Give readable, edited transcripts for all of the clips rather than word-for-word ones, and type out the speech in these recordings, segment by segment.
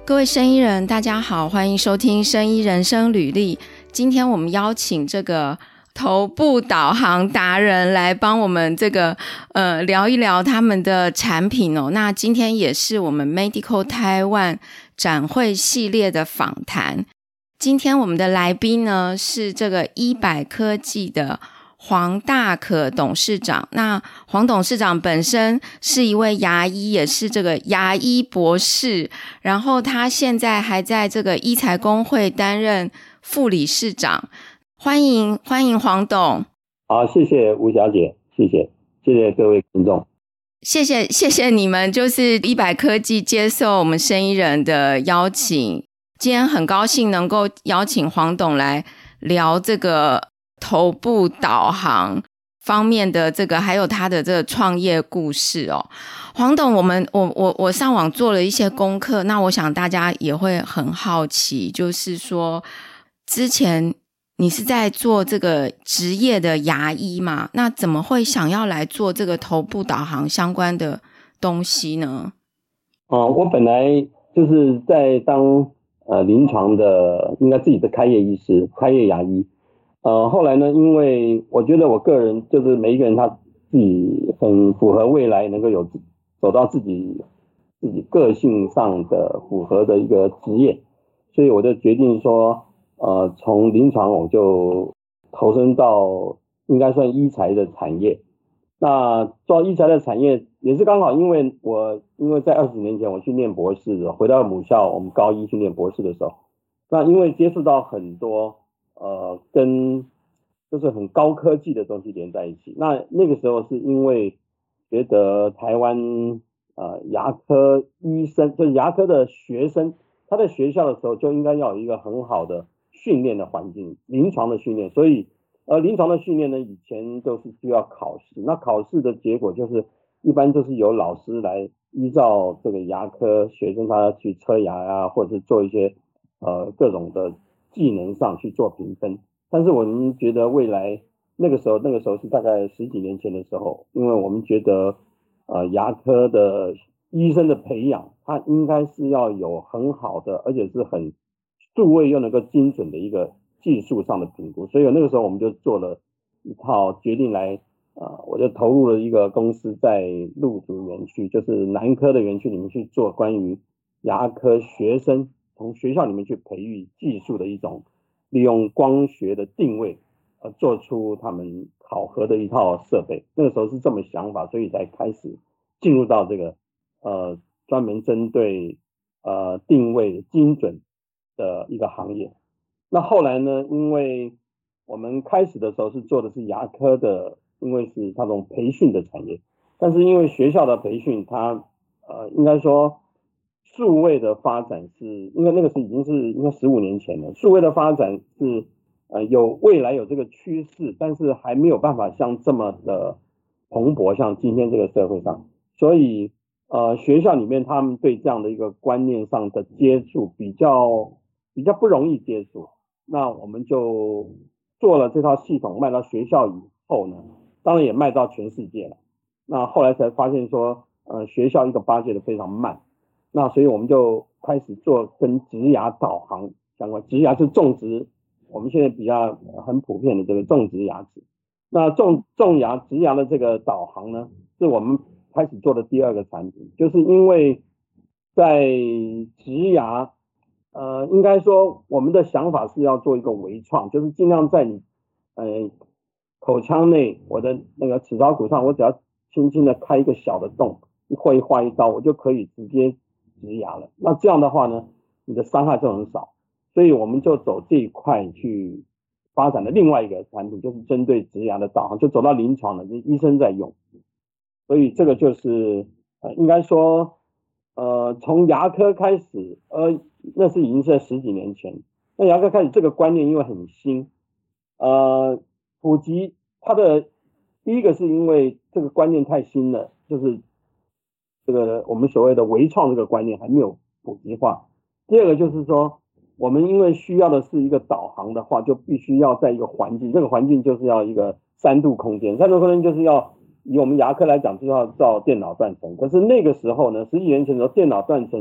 各位生医人大家好，欢迎收听生医人生履历。今天我们邀请这个头部导航达人来帮我们这个聊一聊他们的产品哦。那今天也是我们 Medical Taiwan 展会系列的访谈。今天我们的来宾呢是这个医百科技的黄大可董事长。那黄董事长本身是一位牙医，也是这个牙医博士，然后他现在还在这个医材工会担任副理事长。欢迎黄董。 好，谢谢吴小姐，谢谢各位听众。 谢谢你们，就是医百科技接受我们生医人的邀请。今天很高兴能够邀请黄董来聊这个头部导航方面的这个，还有他的这个创业故事哦。黄董，我上网做了一些功课，那我想大家也会很好奇，就是说之前你是在做这个职业的牙医嘛？那怎么会想要来做这个头部导航相关的东西呢？ 我本来就是在当临床的，应该自己的开业医师，开业牙医。后来呢，因为我觉得我个人就是每一个人他自己很符合未来能够走到自己个性上的符合的一个职业，所以我就决定说，从临床我就投身到应该算医材的产业。那做医材的产业也是刚好，因为在20年前我去念博士，回到母校我们高一去念博士的时候，那因为接触到很多跟就是很高科技的东西连在一起。那个时候是因为觉得台湾牙科医生，就是牙科的学生，他在学校的时候就应该要有一个很好的训练的环境，临床的训练。所以临床的训练呢，以前都是需要考试，那考试的结果就是一般就是由老师来依照这个牙科学生他去车牙啊，或者是做一些各种的技能上去做评分。但是我们觉得未来那个时候是大概10几年前的时候，因为我们觉得牙科的医生的培养，他应该是要有很好的，而且是很数位又能够精准的一个技术上的评估。所以那个时候我们就做了一套决定来我就投入了一个公司在鹿竹园区，就是南科的园区里面去做关于牙科学生从学校里面去培育技术的一种利用光学的定位做出他们考核的一套设备。那个时候是这么想法，所以才开始进入到这个专门针对定位精准的一个行业。那后来呢，因为我们开始的时候是做的是牙科的，因为是那种培训的产业，但是因为学校的培训它应该说数位的发展是，因为那个是已经是应该15年前了，数位的发展是未来有这个趋势，但是还没有办法像这么的蓬勃，像今天这个社会上。所以学校里面他们对这样的一个观念上的接触比较不容易接触。那我们就做了这套系统卖到学校以后呢，当然也卖到全世界了。那后来才发现说学校一个巴结的非常慢，那所以我们就开始做跟植牙导航相关。植牙是种植，我们现在比较很普遍的这个种植牙齿。那植牙的这个导航呢，是我们开始做的第二个产品。就是因为在植牙应该说我们的想法是要做一个微创，就是尽量在你口腔内，我的那个齿槽骨上，我只要轻轻的开一个小的洞，会划一刀，我就可以直接植牙了。那这样的话呢，你的伤害就很少。所以我们就走这一块去发展的另外一个产品，就是针对植牙的导航，就走到临床了，就是医生在用。所以这个就是应该说从牙科开始那是已经是在10几年前。那牙科开始这个观念因为很新普及，它的第一个是因为这个观念太新了，就是这个我们所谓的微创这个观念还没有普及化。第二个就是说我们因为需要的是一个导航的话，就必须要在一个环境，这个环境就是要一个3度空间。3度空间就是要以我们牙科来讲，就要照电脑断层。可是那个时候呢，10几年前的时候，电脑断层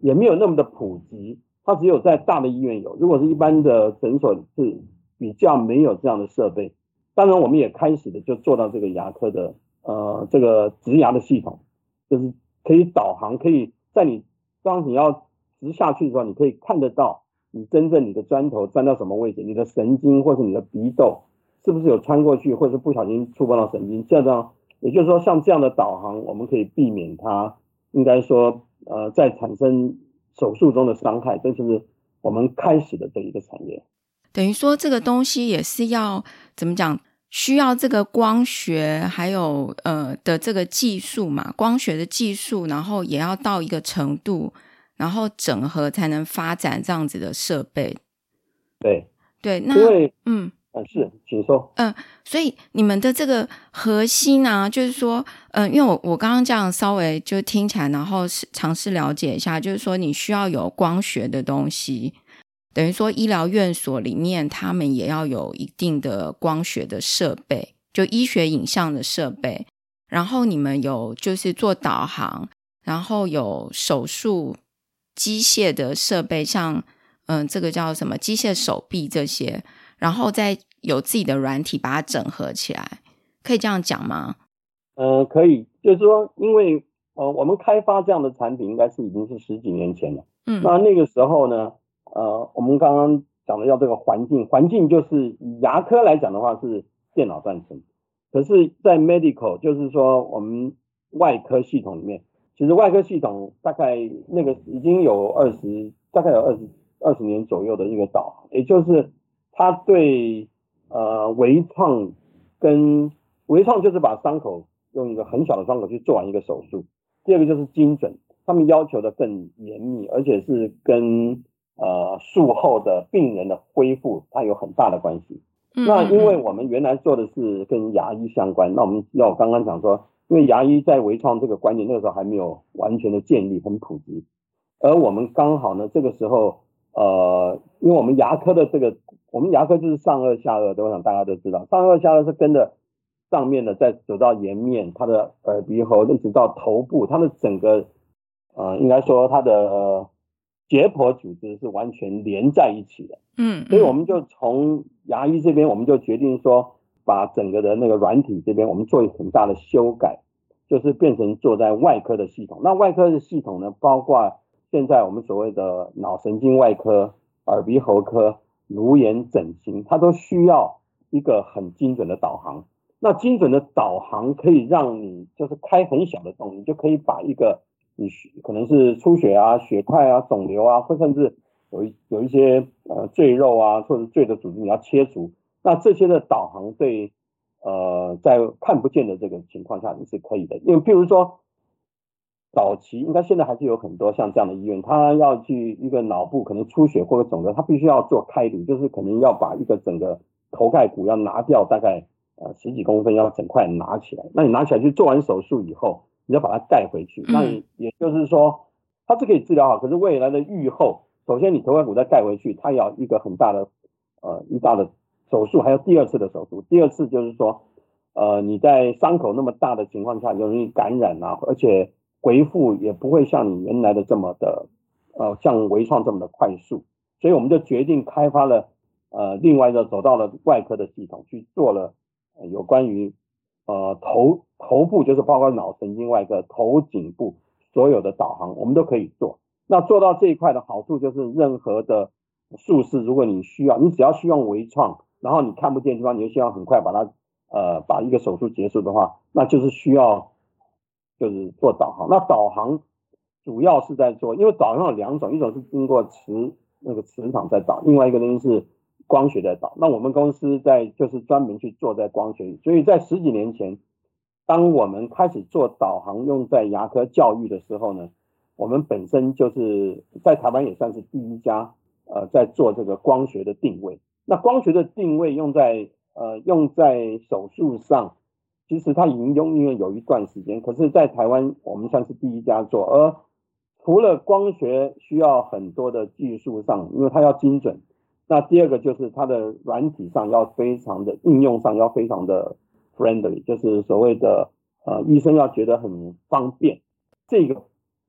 也没有那么的普及，它只有在大的医院有，如果是一般的诊所是比较没有这样的设备。当然我们也开始的就做到这个牙科的这个植牙的系统，就是可以导航，可以在当你要植下去的时候，你可以看得到你真正你的砖头钻到什么位置，你的神经或是你的鼻窦是不是有穿过去，或是不小心触碰到神经，这样也就是说像这样的导航，我们可以避免它应该说在产生手术中的伤害，这就是我们开始的这一个产业。 等于说这个东西也是要怎么讲，需要这个光学还有的这个技术嘛，光学的技术，然后也要到一个程度，然后整合才能发展这样子的设备。对，那因为是，请说。 所以你们的这个核心啊，就是说因为我刚刚这样稍微就听起来，然后尝试了解一下，就是说你需要有光学的东西，等于说医疗院所里面他们也要有一定的光学的设备，就医学影像的设备，然后你们有就是做导航，然后有手术机械的设备，像这个叫什么机械手臂这些，然后再有自己的软体把它整合起来，可以这样讲吗？ 可以，就是说因为我们开发这样的产品应该是已经是10几年前了。那个时候呢我们刚刚讲的要这个环境就是以牙科来讲的话是电脑断层，可是在 medical 就是说我们外科系统里面，其实外科系统大概那个已经有大概有20年左右的一个导航，也就是它对微创就是把伤口用一个很小的伤口去做完一个手术，第二个就是精准，他们要求的更严密，而且是跟术后的病人的恢复它有很大的关系。那因为我们原来做的是跟牙医相关，那我们要我刚刚讲说，因为牙医在微创这个观念那个时候还没有完全的建立很普及，而我们刚好呢这个时候因为我们牙科就是上颚下颚，我想大家都知道，上颚下颚是跟着上面的再走到颜面，它的耳鼻喉一直到头部，它的整个应该说它的解剖组织是完全连在一起的。所以我们就从牙医这边我们就决定说把整个的那个软体这边我们做很大的修改，就是变成做在外科的系统。那外科的系统呢，包括现在我们所谓的脑神经外科、耳鼻喉科、颅颜整形，它都需要一个很精准的导航。那精准的导航可以让你就是开很小的洞，你就可以把一个你可能是出血啊、血块啊、肿瘤啊，或甚至有一些赘肉啊或者赘的组织你要切除，那这些的导航对在看不见的这个情况下你是可以的。因为譬如说早期应该现在还是有很多像这样的医院，他要去一个脑部可能出血或者肿瘤，他必须要做开颅，就是可能要把一个整个头盖骨要拿掉大概10几公分，要整块拿起来。那你拿起来去做完手术以后，你要把它盖回去。那也就是说它是可以治疗好，可是未来的愈后，首先你头盖骨再盖回去，它要一个很大的一大的手术，还有第二次的手术。第二次就是说你在伤口那么大的情况下容易感染啊，而且恢复也不会像你原来的这么的像微创这么的快速。所以我们就决定开发了另外的走到了外科的系统去做了有关于头部，就是包括脑神经外科、头颈部所有的导航我们都可以做。那做到这一块的好处就是任何的术式，如果你只要需要微创，然后你看不见的地方，你就希望很快把它把一个手术结束的话，那就是需要就是做导航。那导航主要是在做，因为导航有2种，一种是经过磁场在导，另外一个呢是光学在导。那我们公司就是专门去做在光学，所以在10几年前当我们开始做导航用在牙科教育的时候呢，我们本身就是在台湾也算是第一家在做这个光学的定位。那光学的定位用在手术上，其实它已经用有一段时间，可是在台湾我们算是第一家做。而除了光学需要很多的技术上，因为它要精准，那第二个就是它的软体上要非常的应用上要非常的 friendly， 就是所谓的医生要觉得很方便。这个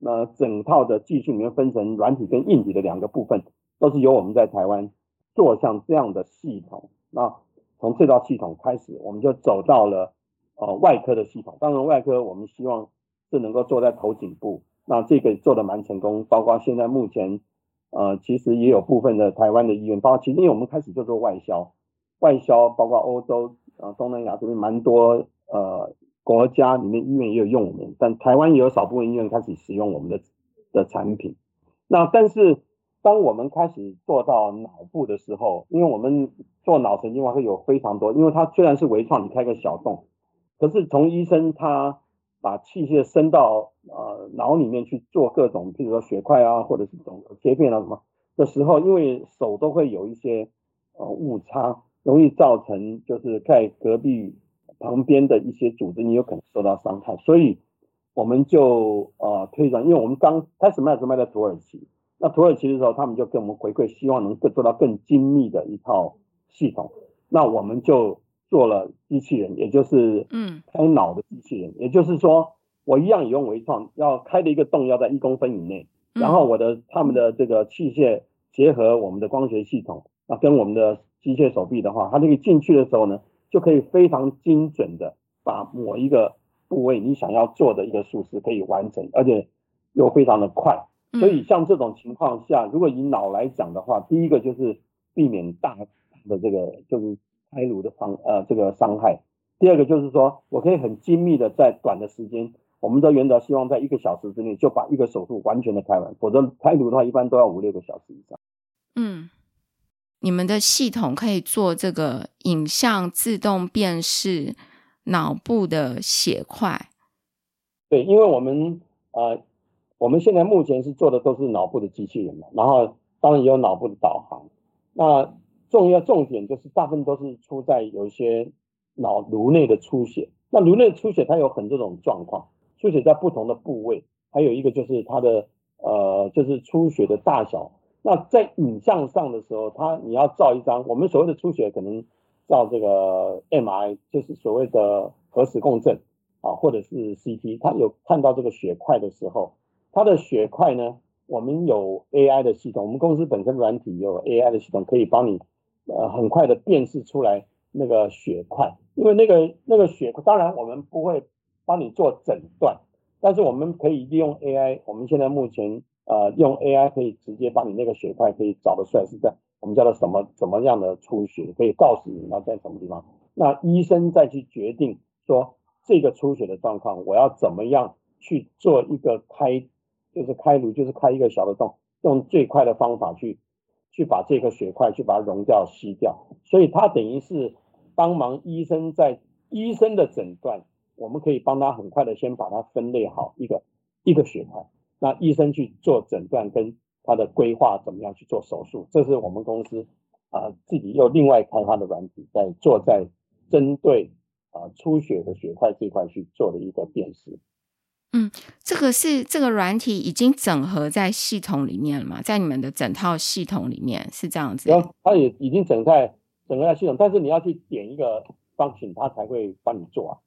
整套的技术里面分成软体跟硬体的2个部分，都是由我们在台湾做像这样的系统。那从这套系统开始，我们就走到了外科的系统。当然外科我们希望是能够做在头颈部，那这个做得蛮成功，包括现在目前其实也有部分的台湾的医院，包括其实因为我们开始就做外销，包括欧洲东南亚这边蛮多国家里面医院也有用我们，但台湾也有少部分医院开始使用我们的产品。那但是当我们开始做到脑部的时候，因为我们做脑神经外科有非常多，因为它虽然是微创，你开个小洞，可是从医生他把器械伸到脑里面去做各种，譬如说血块啊，或者是切片啊什么的时候，因为手都会有一些误差，容易造成就是在隔壁旁边的一些组织你有可能受到伤害，所以我们就推广，因为我们刚开始卖在土耳其，那土耳其的时候他们就跟我们回馈，希望能做到更精密的一套系统，那我们就做了机器人，也就是开脑的机器人，也就是说我一样也用微创，要开的一个洞要在1公分以内，然后他们的这个器械结合我们的光学系统，那跟我们的机械手臂的话，它这个进去的时候呢，就可以非常精准的把某一个部位你想要做的一个术式可以完成，而且又非常的快。所以像这种情况下，如果以脑来讲的话，第一个就是避免大的这个就是开颅的这个伤害，第二个就是说我可以很精密的在短的时间，我们的原则希望在1个小时之内就把一个手术完全的开完，否则开颅的话一般都要5-6个小时以上。 你们的系统可以做这个影像自动辨识脑部的血块。 对，因为我们现在目前是做的都是脑部的机器人嘛，然后当然也有脑部的导航。那重点就是大部分都是出在有一些颅内的出血。那颅内的出血它有很多种状况，出血在不同的部位，还有一个就是它的就是出血的大小。那在影像上的时候，你要照一张，我们所谓的出血可能照这个 MRI， 就是所谓的核磁共振或者是 CT， 它有看到这个血块的时候，它的血块呢，我们有 AI 的系统，我们公司本身软体有 AI 的系统，可以帮你很快的辨识出来那个血块。因为那个血块，当然我们不会帮你做诊断，但是我们可以利用 AI， 我们现在目前用 AI 可以直接把你那个血块可以找得出来是在我们叫做怎么样的出血，可以告诉你要在什么地方，那医生再去决定说这个出血的状况我要怎么样去做一个开颅，就是开一个小的洞，用最快的方法去把这个血块去把它溶掉吸掉。所以它等于是帮忙医生在医生的诊断，我们可以帮他很快的先把它分类好一个血块，那医生去做诊断跟他的规划怎么样去做手术。这是我们公司自己又另外开发的软体在针对出血的血块这一块去做的一个辨识。 这个软体已经整合在系统里面了吗？在你们的整套系统里面是这样子？ 它也已经整合在系统，但是你要去点一个function，它才会帮你做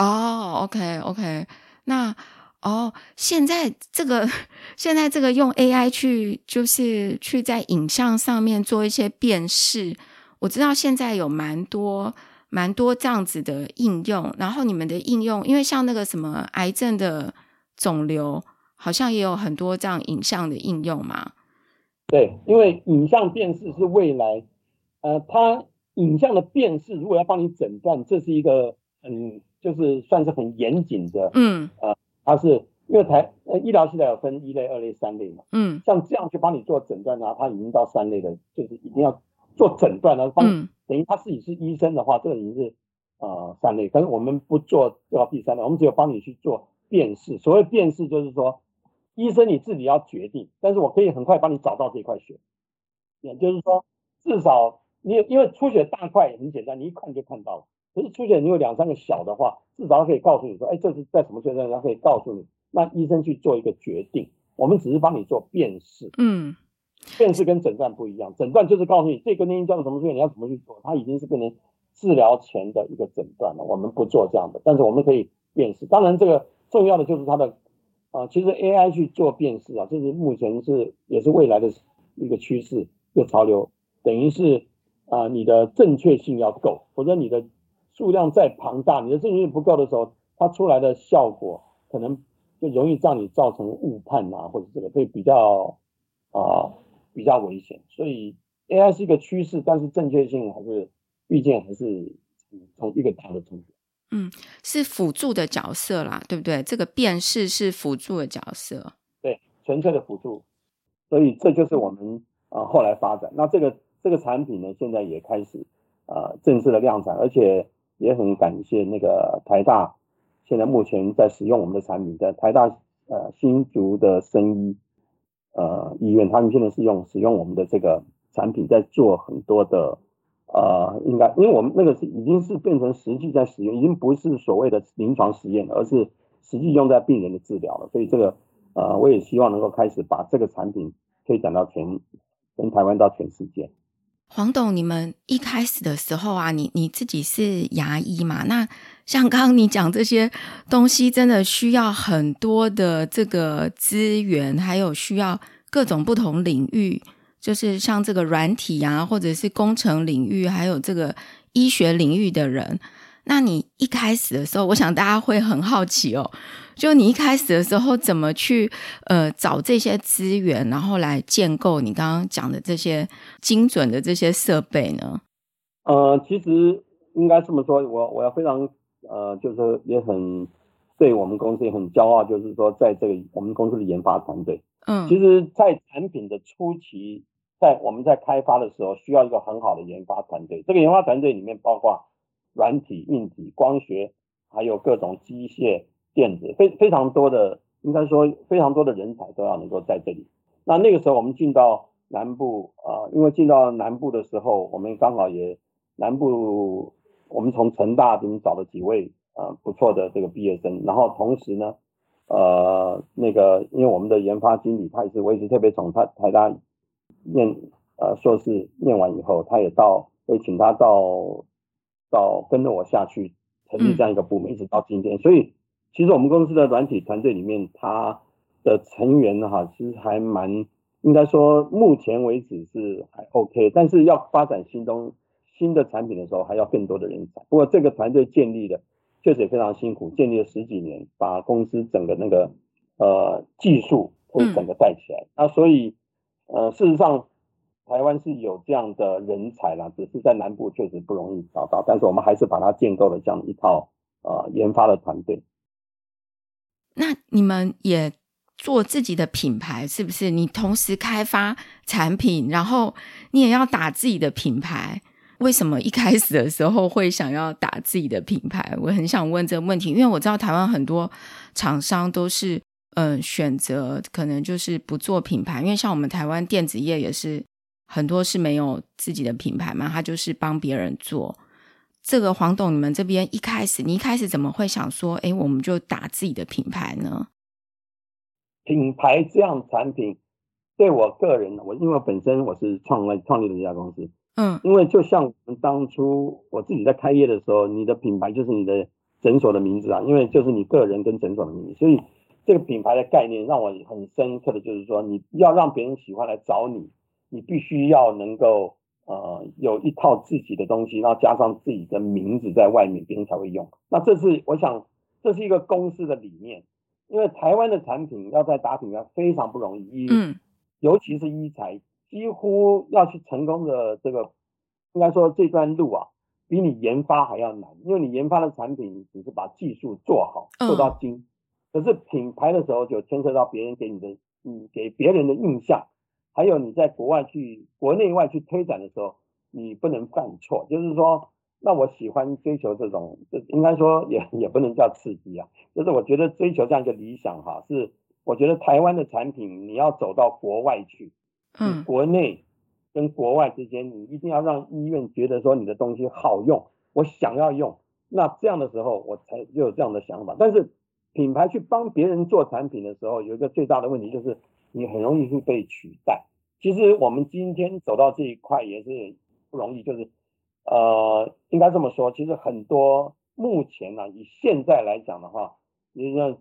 OK， 那现在这个用 AI 就是去在影像上面做一些辨识，我知道现在有蛮多这样子的应用，然后你们的应用，因为像那个什么癌症的肿瘤，好像也有很多这样影像的应用嘛。 对，因为影像辨识是未来，它影像的辨识如果要帮你诊断，这是一个就是算是很严谨的，它是因为医疗器材有分1类、2类、3类嘛，像这样去帮你做诊断它已经到3类的，就是一定要做诊断了，等于他自己是医生的话，这个已经是3类，可是我们不做到第3类，我们只有帮你去做辨识。所谓辨识就是说，医生你自己要决定，但是我可以很快帮你找到这块血，也就是说，至少因为出血大块很简单，你一看就看到了。可是出血你有2-3个小的话，至少可以告诉你说，这是在什么阶段，他可以告诉你，那医生去做一个决定。我们只是帮你做辨识。辨识跟诊断不一样，诊断就是告诉你这个原因叫做什么事情，你要怎么去做，它已经是变成治疗前的一个诊断了。我们不做这样的，但是我们可以辨识。当然，这个重要的就是它的其实 AI 去做辨识啊，这是目前也是未来的一个趋势，一个潮流。等于是你的正确性要够，否则你的数量再庞大，你的正确性不够的时候，它出来的效果可能就容易让你造成误判啊，或者这个会比较危险。所以 AI 是一个趋势，但是正确性毕竟还是从一个大的重点。 是辅助的角色啦，对不对？这个辨识是辅助的角色， 对，纯粹的辅助。所以这就是我们后来发展。那这个产品呢，现在也开始正式的量产，而且也很感谢那个台大现在目前在使用我们的产品，在台大新竹的生医医院，他们现在使用我们的这个产品，在做很多的因为我们那个已经是变成实际在使用，已经不是所谓的临床实验了，而是实际用在病人的治疗了。所以这个我也希望能够开始把这个产品推展到从台湾到全世界。 黄董，你们一开始的时候啊，你自己是牙医嘛？那像刚刚你讲这些东西，真的需要很多的这个资源，还有需要各种不同领域，就是像这个软体啊，或者是工程领域，还有这个医学领域的人。那你一开始的时候，我想大家会很好奇哦，就你一开始的时候怎么去找这些资源，然后来建构你刚刚讲的这些精准的这些设备呢？ 其实应该这么说，我要非常就是也很对我们公司也很骄傲，就是说在这个我们公司的研发团队，其实在产品的初期，我们在开发的时候，需要一个很好的研发团队。这个研发团队里面包括软体、硬体、光学，还有各种机械、电子，非常多的，应该说非常多的人才都要能够在这里。那个时候我们进到南部因为进到南部的时候，我们刚好也南部，我们从成大这边找了几位不错的这个毕业生，然后同时呢，因为我们的研发经理他也是我也是特别从台大念硕士念完以后，他也会请他跟着我下去成立这样一个部门，一直到今天。所以其实我们公司的软体团队里面，他的成员其实还应该说目前为止是还 OK， 但是要发展新的产品的时候，还要更多的人才。不过这个团队建立的确实也非常辛苦，建立了10几年，把公司整个那个技术会整个带起来。那所以事实上台湾是有这样的人才啦，只是在南部确实不容易找到，但是我们还是把它建构了这样一套研发的团队。 那你们也做自己的品牌，是不是？你同时开发产品，然后你也要打自己的品牌。为什么一开始的时候会想要打自己的品牌？我很想问这个问题，因为我知道台湾很多厂商都是选择可能就是不做品牌，因为像我们台湾电子业也是很多是没有自己的品牌嘛，他就是帮别人做。这个黄董，你们这边你一开始怎么会想说我们就打自己的品牌呢？ 品牌这样产品对我个人，因为本身我是创立的这家公司，因为就像我们当初我自己在开业的时候，你的品牌就是你的诊所的名字啊，因为就是你个人跟诊所的名字，所以这个品牌的概念让我很深刻的就是说，你要让别人喜欢来找你，你必须要能够有一套自己的东西，然后加上自己的名字在外面，别人才会用。那我想这是一个公司的理念，因为台湾的产品要在打品牌非常不容易，尤其是医材，几乎要去成功的这个，应该说这段路比你研发还要难，因为你研发的产品你只是把技术做好，做到精，可是品牌的时候就牵涉到别人给别人的印象，还有你在国内外去推展的时候，你不能犯错，就是说，那我喜欢追求这种，应该说也不能叫刺激就是我觉得追求这样一个理想是我觉得台湾的产品你要走到国外去，你国内跟国外之间，你一定要让医院觉得说你的东西好用，我想要用，那这样的时候我才有这样的想法。但是品牌去帮别人做产品的时候，有一个最大的问题就是你很容易会被取代。其实我们今天走到这一块也是不容易，就是应该这么说，其实很多目前以现在来讲的话，你说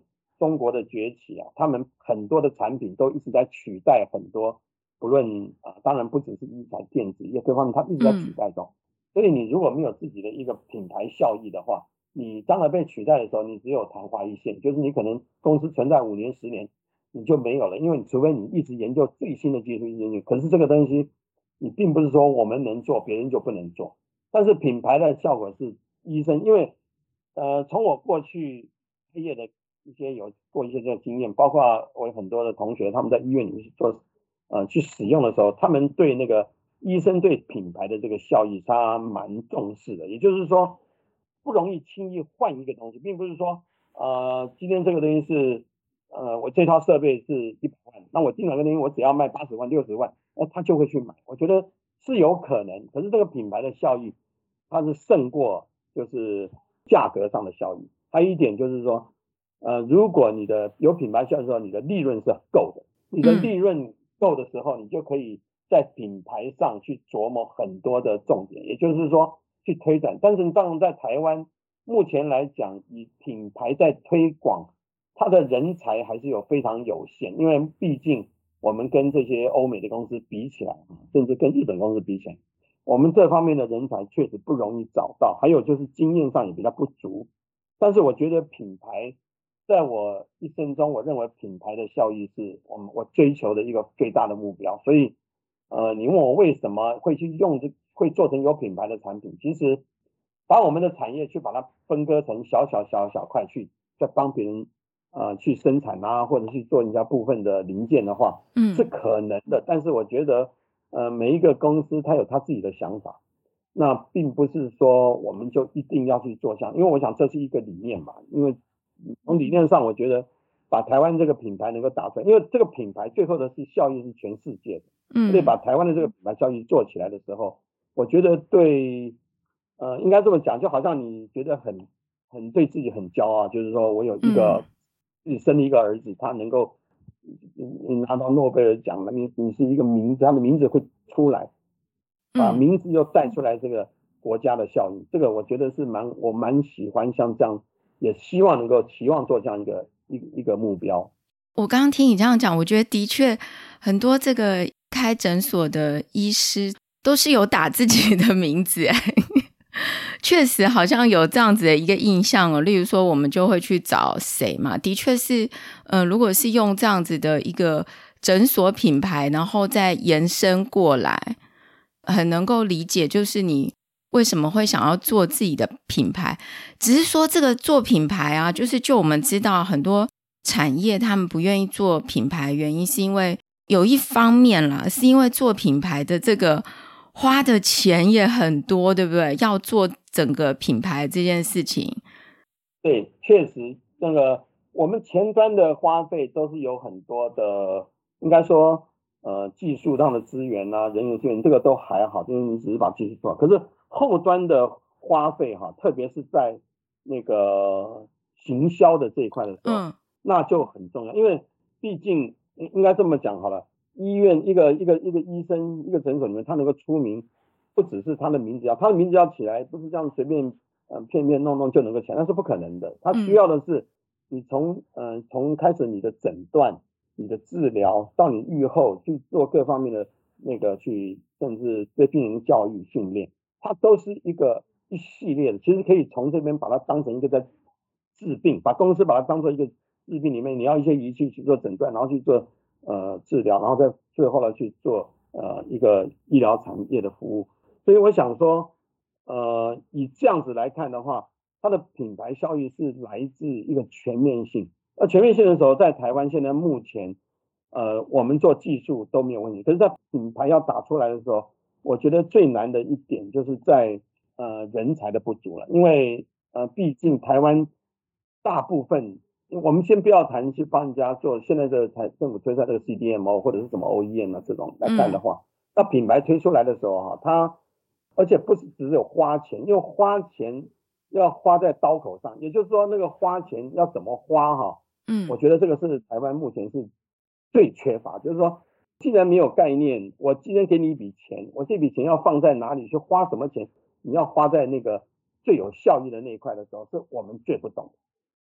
中国的崛起啊，他们很多的产品都一直在取代很多，不论当然不只是医材、电子业各方面，它一直在取代中。所以你如果没有自己的一个品牌效益的话，你当然被取代的时候，你只有昙花一现，就是你可能公司存在5年、10年，你就没有了，因为除非你一直研究最新的技术，一直研究，可是这个东西你并不是说我们能做，别人就不能做。但是品牌的效果是医生，因为从我过去开业的一些有过一些这个经验，包括我有很多的同学，他们在医院里面去做去使用的时候，他们对那个医生对品牌的这个效益他蛮重视的，也就是说不容易轻易换一个东西，并不是说今天这个东西是我这套设备是100万，那我进来个东西我只要卖80万、60万，他就会去买。我觉得是有可能，可是这个品牌的效益它是胜过就是价格上的效益。还有一点就是说，如果你的有品牌效益的时候，你的利润是够的，你的利润够的时候，你就可以在品牌上去琢磨很多的重点，也就是说去推展。但是当然在台湾目前来讲，以品牌在推广，它的人才还是非常有限，因为毕竟我们跟这些欧美的公司比起来，甚至跟日本公司比起来，我们这方面的人才确实不容易找到，还有就是经验上也比较不足。但是我觉得品牌在我一生中，我认为品牌的效益是我追求的一个最大的目标。所以你问我为什么会去会做成有品牌的产品，其实把我们的产业去把它分割成小块去，再帮别人去生产或者去做人家部分的零件的话，是可能的。但是我觉得每一个公司它有它自己的想法，那并不是说我们就一定要去做因为我想这是一个理念吧。因为从理念上，我觉得把台湾这个品牌能够打出来，因为这个品牌最后的效益是全世界的，所以把台湾的这个品牌效益做起来的时候，我觉得对应该这么讲，就好像你觉得很对自己很骄傲，就是说我有一个自己生了一个儿子，他能够拿到诺贝尔奖了，你是一个名字，他的名字会出来，把名字又带出来，这个国家的效应，这个我觉得是我蛮喜欢像这样，也希望能够期望做这样一个目标。 我刚刚听你这样讲，我觉得的确很多这个开诊所的医师都是有打自己的名字确实好像有这样子的一个印象例如说我们就会去找谁嘛，的确是如果是用这样子的一个诊所品牌，然后再延伸过来，很能够理解就是你为什么会想要做自己的品牌。只是说这个做品牌就我们知道很多产业他们不愿意做品牌，原因是因为有一方面啦，是因为做品牌的这个花的钱也很多，对不对？要做整个品牌这件事情。 对，确实那个我们前端的花费都是有很多的，应该说技术上的资源人员资源，这个都还好，就是你只是把技术做好。可是后端的花费特别是在那个行销的这一块的时候，那就很重要，因为毕竟应该这么讲好了，医院一个医生一个诊所里面，他能够出名，不只是他的名字他的名字要起来，不是这样随便片弄就能够起来，那是不可能的。他需要的是你从开始你的诊断、你的治疗到你预后去做各方面的那个甚至对病人教育训练，它都是一系列的。其实可以从这边把它当成一个在治病，把公司把它当做一个治病里面，你要一些仪器去做诊断，然后去做治疗，然后再最后呢去做一个医疗产业的服务。所以我想说以这样子来看的话，它的品牌效益是来自一个全面性。全面性的时候，在台湾现在目前我们做技术都没有问题，可是在品牌要打出来的时候，我觉得最难的一点就是在人才的不足了。因为毕竟台湾大部分，我们先不要谈去帮人家做现在的政府推出来这个 CDMO 或者是什么 OEM 这种来看的话，那品牌推出来的时候它而且不是只有花钱，因为花钱要花在刀口上，也就是说那个花钱要怎么花我觉得这个是台湾目前是最缺乏。就是说既然没有概念，我今天给你一笔钱，我这笔钱要放在哪里去花什么钱，你要花在那个最有效益的那一块的时候，是我们最不懂的。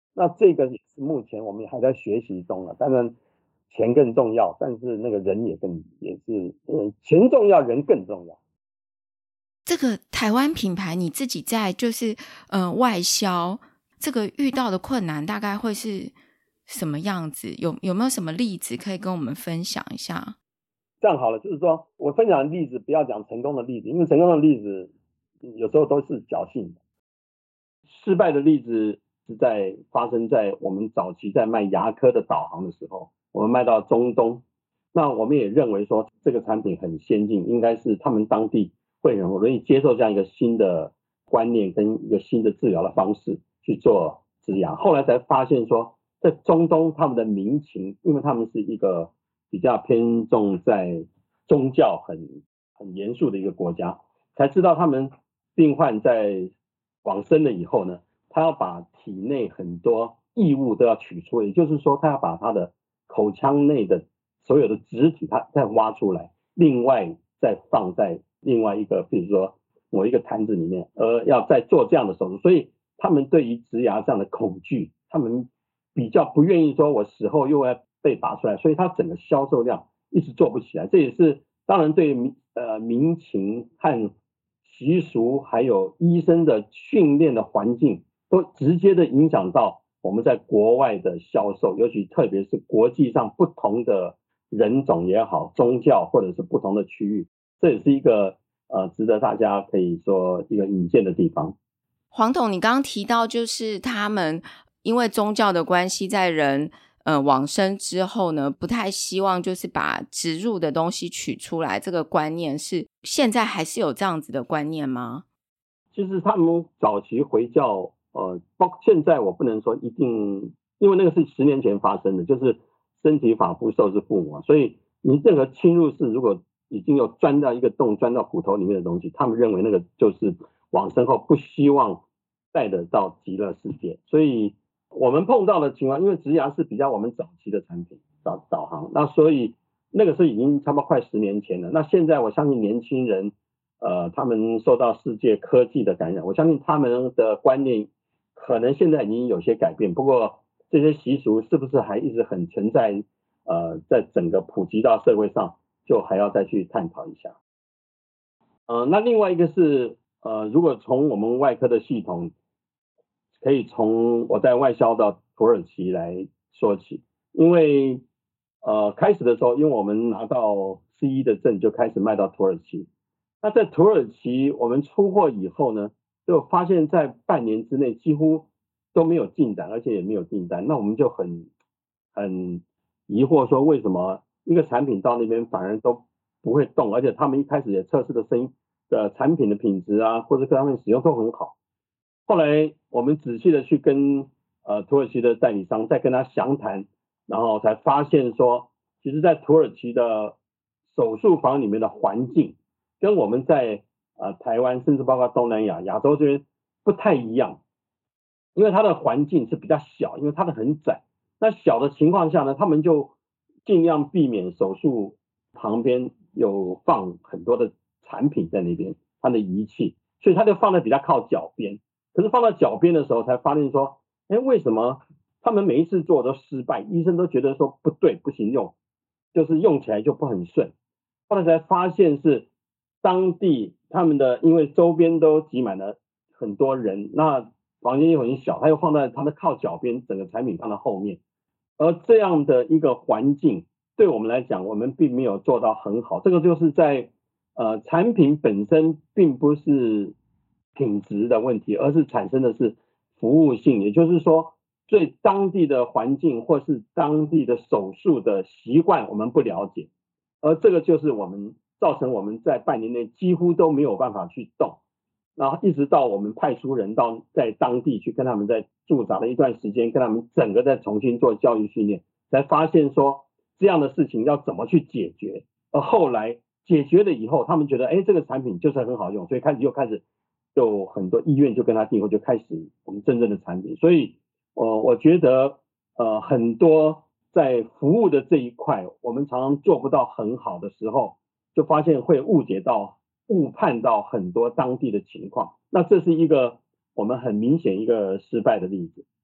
那这个也是目前我们还在学习中了，当然钱更重要，但是那个人也是钱重要，人更重要。 这个台湾品牌你自己在就是外销这个遇到的困难大概会是什么样子？有没有什么例子可以跟我们分享一下？ 这样好了，就是说我分享的例子不要讲成功的例子，因为成功的例子有时候都是侥幸的。失败的例子是发生在我们早期在卖牙科的导航的时候，我们卖到中东，那我们也认为说这个产品很先进，应该是他们当地会很容易接受这样一个新的观念跟一个新的治疗的方式去做植牙。后来才发现说，在中东他们的民情，因为他们是一个比较偏重在宗教很严肃的一个国家，才知道他们病患在往生了以后呢，他要把体内很多异物都要取出，也就是说他要把他的口腔内的所有的植体他再挖出来，另外再放在另外一个比如说某一个坛子里面，而要再做这样的手术，所以他们对于植牙这样的恐惧，他们比较不愿意说我死后又要被拔出来，所以他整个销售量一直做不起来。这也是当然对民情和习俗还有医生的训练的环境都直接的影响到我们在国外的销售，尤其特别是国际上不同的人种也好，宗教或者是不同的区域，这也是一个值得大家可以说一个引荐的地方。 黄董，你刚刚提到就是他们因为宗教的关系，在人往生之后呢，不太希望就是把植入的东西取出来，这个观念是现在还是有这样子的观念吗？ 其实他们早期回教，包括现在我不能说一定，因为那个是10年前发生的，就是身体发肤受之父母，所以你任何侵入式如果已经有钻到一个洞，钻到骨头里面的东西，他们认为那个就是往生后不希望带得到极乐世界。所以我们碰到的情况，因为植牙是比较我们早期的产品导航，那所以那个是已经差不多快10年前了。那现在我相信年轻人。他们受到世界科技的感染，我相信他们的观念可能现在已经有些改变，不过这些习俗是不是还一直很存在？在整个普及到社会上，就还要再去探讨一下。那另外一个是，如果从我们外科的系统，可以从我在外销到土耳其来说起，因为开始的时候，因为我们拿到 C1 的证就开始卖到土耳其。那在土耳其我们出货以后呢，就发现在半年之内几乎都没有进展，而且也没有订单。那我们就很疑惑说，为什么一个产品到那边反而都不会动，而且他们一开始也测试的产品的品质啊，或者各方面使用都很好。后来我们仔细的去跟土耳其的代理商再跟他详谈，然后才发现说，其实在土耳其的手术房里面的环境跟我们在台湾甚至包括东南亚亚洲这边不太一样，因为它的环境是比较小，因为它的很窄。那小的情况下呢，他们就尽量避免手术旁边有放很多的产品在那边，它的仪器，所以它就放在比较靠脚边。可是放到脚边的时候，才发现说，为什么他们每一次做都失败？医生都觉得说不对，不行用，就是用起来就不很顺。后来才发现是当地他们的，因为周边都挤满了很多人，那房间又很小，他又放在他的靠脚边，整个产品放在后面，而这样的一个环境，对我们来讲，我们并没有做到很好。这个就是在产品本身并不是品质的问题，而是产生的是服务性，也就是说，对当地的环境或是当地的手术的习惯，我们不了解。而这个就是造成我们在半年内几乎都没有办法去动，然后一直到我们派出人在当地去跟他们在驻扎了一段时间，跟他们整个再重新做教育训练，才发现说这样的事情要怎么去解决。而后来解决了以后，他们觉得这个产品就是很好用，所以开始就很多医院就跟他订货，就开始我们真正的产品。所以我觉得很多在服务的这一块，我们常常做不到很好的时候，就发现会误判到很多当地的情况。那这是一个我们很明显一个失败的例子。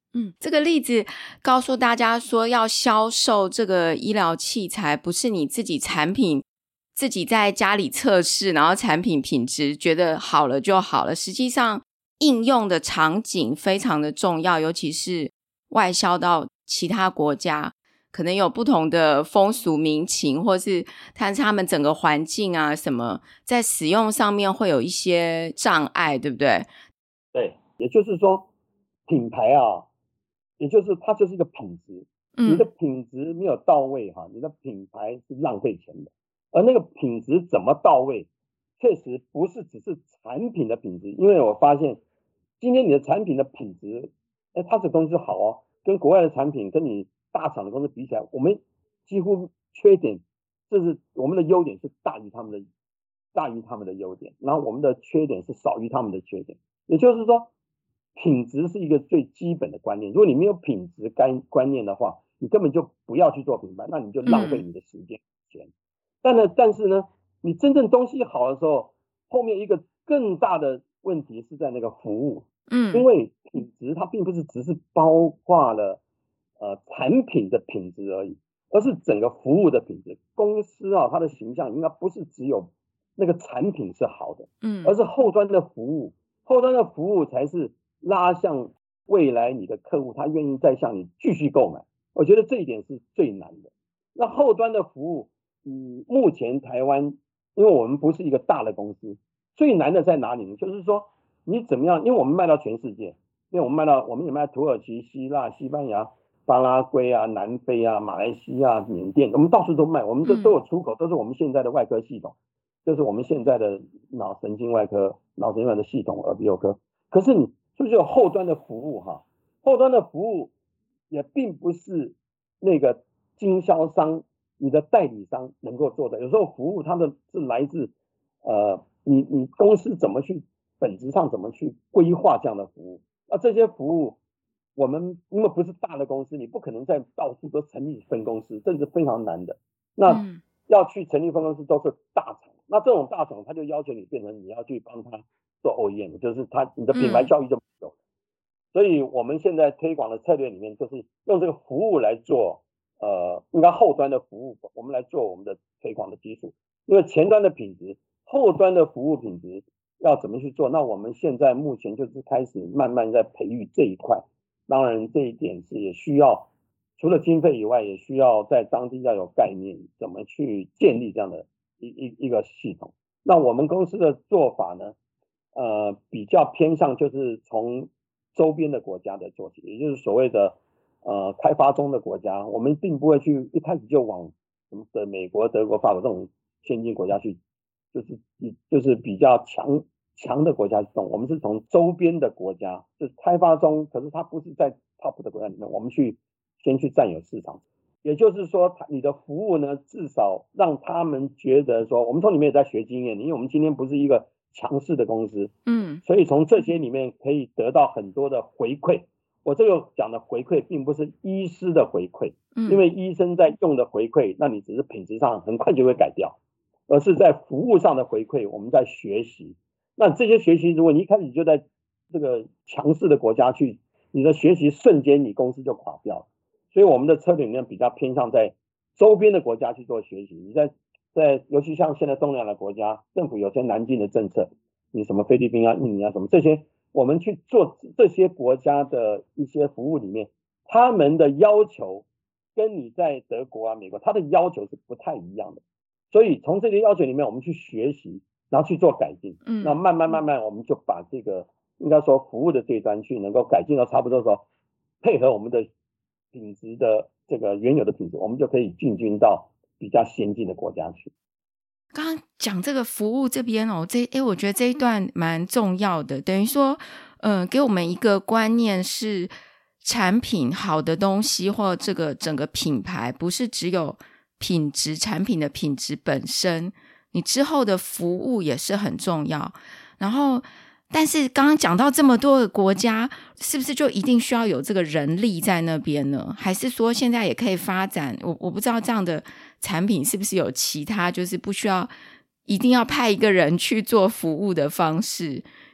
这个例子告诉大家说，要销售这个医疗器材，不是你自己产品自己在家里测试，然后产品品质觉得好了就好了。实际上应用的场景非常的重要，尤其是外销到其他国家，可能有不同的风俗民情，或是他们整个环境啊什么，在使用上面会有一些障碍，对不对？ 对，也就是说品牌啊，也就是它就是一个品质，你的品质没有到位你的品牌是浪费钱的。而那个品质怎么到位，确实不是只是产品的品质，因为我发现今天你的产品的品质，它这东西好跟国外的产品跟你大厂的公司比起来，我们几乎缺点，就是我们的优点是大于他们的优点，然后我们的缺点是少于他们的缺点。也就是说品质是一个最基本的观念，如果你没有品质观念的话，你根本就不要去做品牌，那你就浪费你的时间钱。但是呢，你真正东西好的时候，后面一个更大的问题是在那个服务。因为品质它并不是只是包括了产品的品质而已，而是整个服务的品质。公司它的形象应该不是只有那个产品是好的，而是后端的服务，才是拉向未来你的客户他愿意再向你继续购买。我觉得这一点是最难的。那后端的服务，目前台湾因为我们不是一个大的公司，最难的在哪里呢？就是说你怎么样，因为我们卖到全世界，因为我们也卖土耳其、希腊、西班牙、巴拉圭南非马来西亚、缅甸，我们到处都卖，我们都有出口，都是我们现在的外科系统，就是我们现在的脑神经外科的系统，耳鼻喉科。可是你就是有后端的服务后端的服务也并不是那个经销商、你的代理商能够做的。有时候服务它的是来自你公司本质上怎么去规划这样的服务。这些服务我们因为不是大的公司，你不可能在到处都成立分公司，这是非常难的。那要去成立分公司都是大厂，那这种大厂他就要求你变成你要去帮他做 OEM， 就是你的品牌教育就没有。所以我们现在推广的策略里面就是用这个服务来做应该后端的服务，我们来做我们的推广的基础。因为前端的品质，后端的服务品质要怎么去做，那我们现在目前就是开始慢慢在培育这一块。当然这一点是也需要除了经费以外，也需要在当地要有概念，怎么去建立这样的一个系统。那我们公司的做法呢比较偏向就是从周边的国家的做起，也就是所谓的开发中的国家，我们并不会去一开始就往什么的美国、德国、法国这种先进国家去，就是比较强的国家去动。我们是从周边的国家，就是开发中，可是它不是在 top 的国家里面，我们先去占有市场。也就是说你的服务呢，至少让他们觉得说，我们从里面也在学经验，因为我们今天不是一个强势的公司，所以从这些里面可以得到很多的回馈。我这个讲的回馈并不是医师的回馈，因为医生在用的回馈，那你只是品质上很快就会改掉，而是在服务上的回馈，我们在学习。那这些学习，如果你一开始就在这个强势的国家去，你的学习瞬间你公司就垮掉了。所以我们的策略里面比较偏向在周边的国家去做学习。你在尤其像现在东南亚的国家，政府有些南进的政策，你什么菲律宾印尼什么这些，我们去做这些国家的一些服务里面，他们的要求跟你在德国美国他的要求是不太一样的。所以从这些要求里面我们去学习，然后去做改进，那慢慢我们就把这个应该说服务的这一端去能够改进到差不多的时候，配合我们的品质的这个原有的品质，我们就可以进军到比较先进的国家去。 刚刚讲这个服务这边我觉得这一段蛮重要的，等于说给我们一个观念是产品好的东西或这个整个品牌不是只有品质，产品的品质本身，你之后的服务也是很重要。然后但是刚刚讲到这么多的国家，是不是就一定需要有这个人力在那边呢？还是说现在也可以发展，我不知道这样的产品是不是有其他就是不需要一定要派一个人去做服务的方式，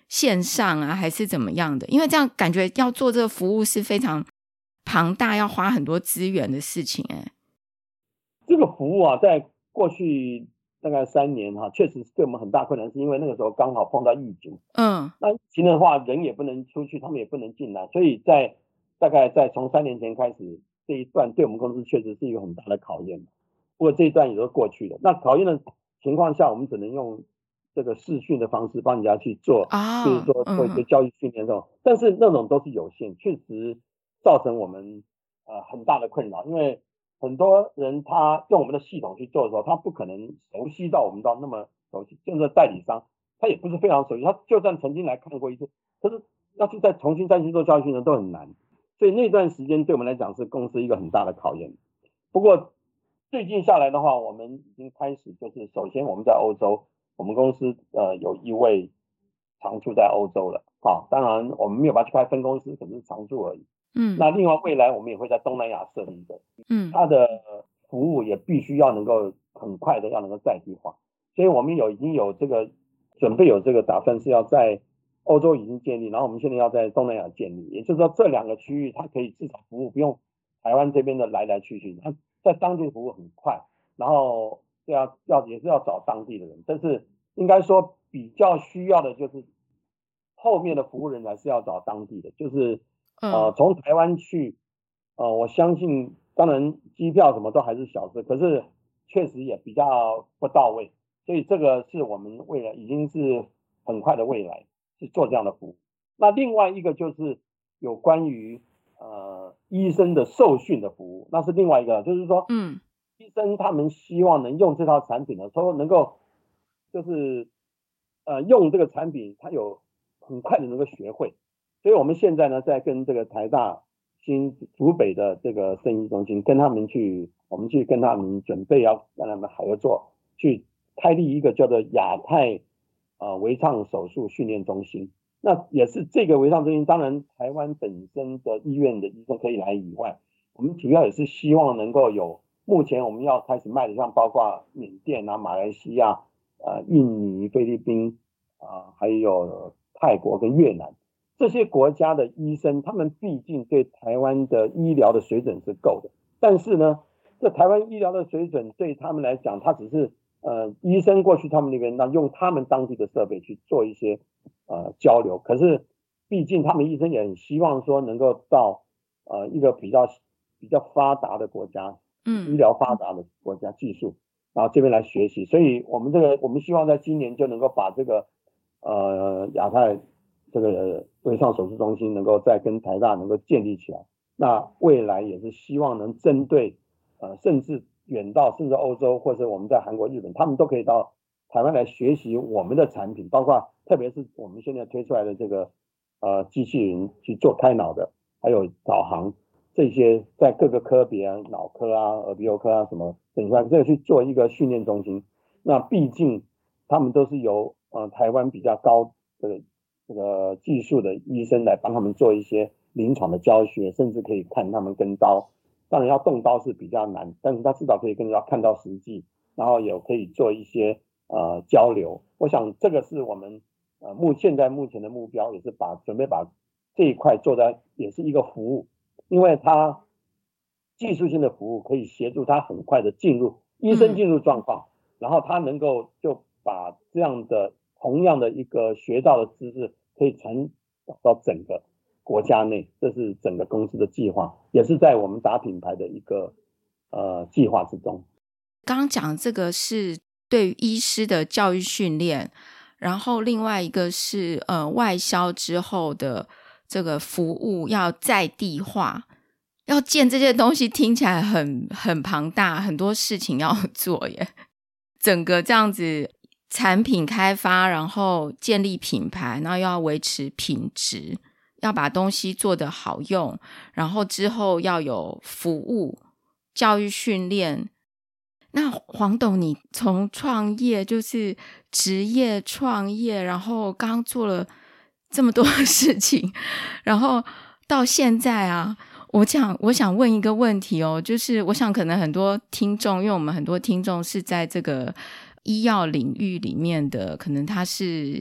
线上啊，还是怎么样的？因为这样感觉要做这个服务是非常庞大，要花很多资源的事情。 这个服务啊，在过去大概3年确实是对我们很大困难，是因为那个时候刚好碰到疫情。那疫情的话，人也不能出去，他们也不能进来，所以大概从3年前开始，这一段对我们公司确实是一个很大的考验。不过这一段也都过去了。那考验的情况下，我们只能用这个视讯的方式帮人家去做，比如说做一些教育训练这种，但是那种都是有限，确实造成我们很大的困扰，因为很多人他用我们的系统去做的时候，他不可能熟悉到我们到那么熟悉，就是代理商他也不是非常熟悉，他就算曾经来看过一次，可是要去再重新去做教育训练都很难，所以那段时间对我们来讲是公司一个很大的考验。不过最近下来的话，我们已经开始就是首先我们在欧洲，我们公司有一位常驻在欧洲了，当然我们没有把它去开分公司，可是常驻而已。那另外未来我们也会在东南亚设立的，它的服务也必须要能够很快的要能够在地化，所以我们已经有这个准备，有这个打算是要在欧洲已经建立，然后我们现在要在东南亚建立，也就是说这2个区域它可以至少服务不用台湾这边的来去，它在当地服务很快，然后也是要找当地的人，但是应该说比较需要的就是后面的服务人才是要找当地的，就是从台湾去，我相信当然机票什么都还是小事，可是确实也比较不到位，所以这个是我们未来已经是很快的未来是做这样的服务。那另外一个就是有关于医生的受训的服务，那是另外一个，就是说医生他们希望能用这套产品的时候能够就是用这个产品他有很快的能够学会，所以我们现在呢在跟这个台大新竹北的这个生医中心我们去跟他们准备要跟他们合作，去开立一个叫做亚太微创手术训练中心。那也是这个微创中心，当然台湾本身的医院的医生可以来以外，我们主要也是希望能够有目前我们要开始卖的，像包括缅甸啊、马来西亚、印尼、菲律宾还有泰国跟越南这些国家的医生，他们毕竟对台湾的医疗的水准是够的，但是呢，这台湾医疗的水准对他们来讲，他只是医生过去他们那边用他们当地的设备去做一些交流，可是毕竟他们医生也很希望说能够到一个比较发达的国家，医疗发达的国家技术，然后这边来学习，所以我们希望在今年就能够把这个亚太这个微创手术中心能够再跟台大能够建立起来，那未来也是希望能针对甚至远到甚至欧洲或者我们在韩国、日本，他们都可以到台湾来学习我们的产品，包括特别是我们现在推出来的这个机器人去做开脑的，还有导航这些，在各个科别脑科耳鼻喉科什么等出来，这个去做一个训练中心。那毕竟他们都是由台湾比较高的这个技术的医生来帮他们做一些临床的教学，甚至可以看他们跟刀。当然要动刀是比较难，但是他至少可以跟人家看到实际，然后也可以做一些交流。我想这个是我们目前的目标，也是准备把这一块做的也是一个服务，因为它技术性的服务可以协助他很快的医生进入状况，然后他能够就把这样的同样的一个学到的知识可以传导到整个国家内，这是整个公司的计划，也是在我们打品牌的一个计划之中。 刚刚讲这个是对于医师的教育训练，然后另外一个是外销之后的这个服务要在地化，要建这些东西听起来很庞大，很多事情要做耶。整个这样子产品开发，然后建立品牌，然后又要维持品质，要把东西做得好用，然后之后要有服务、教育训练。那黄董，你从创业就是职业创业，然后刚做了这么多事情，然后到现在啊，我想问一个问题哦，就是我想可能很多听众，因为我们很多听众是在这个医药领域里面的，可能他是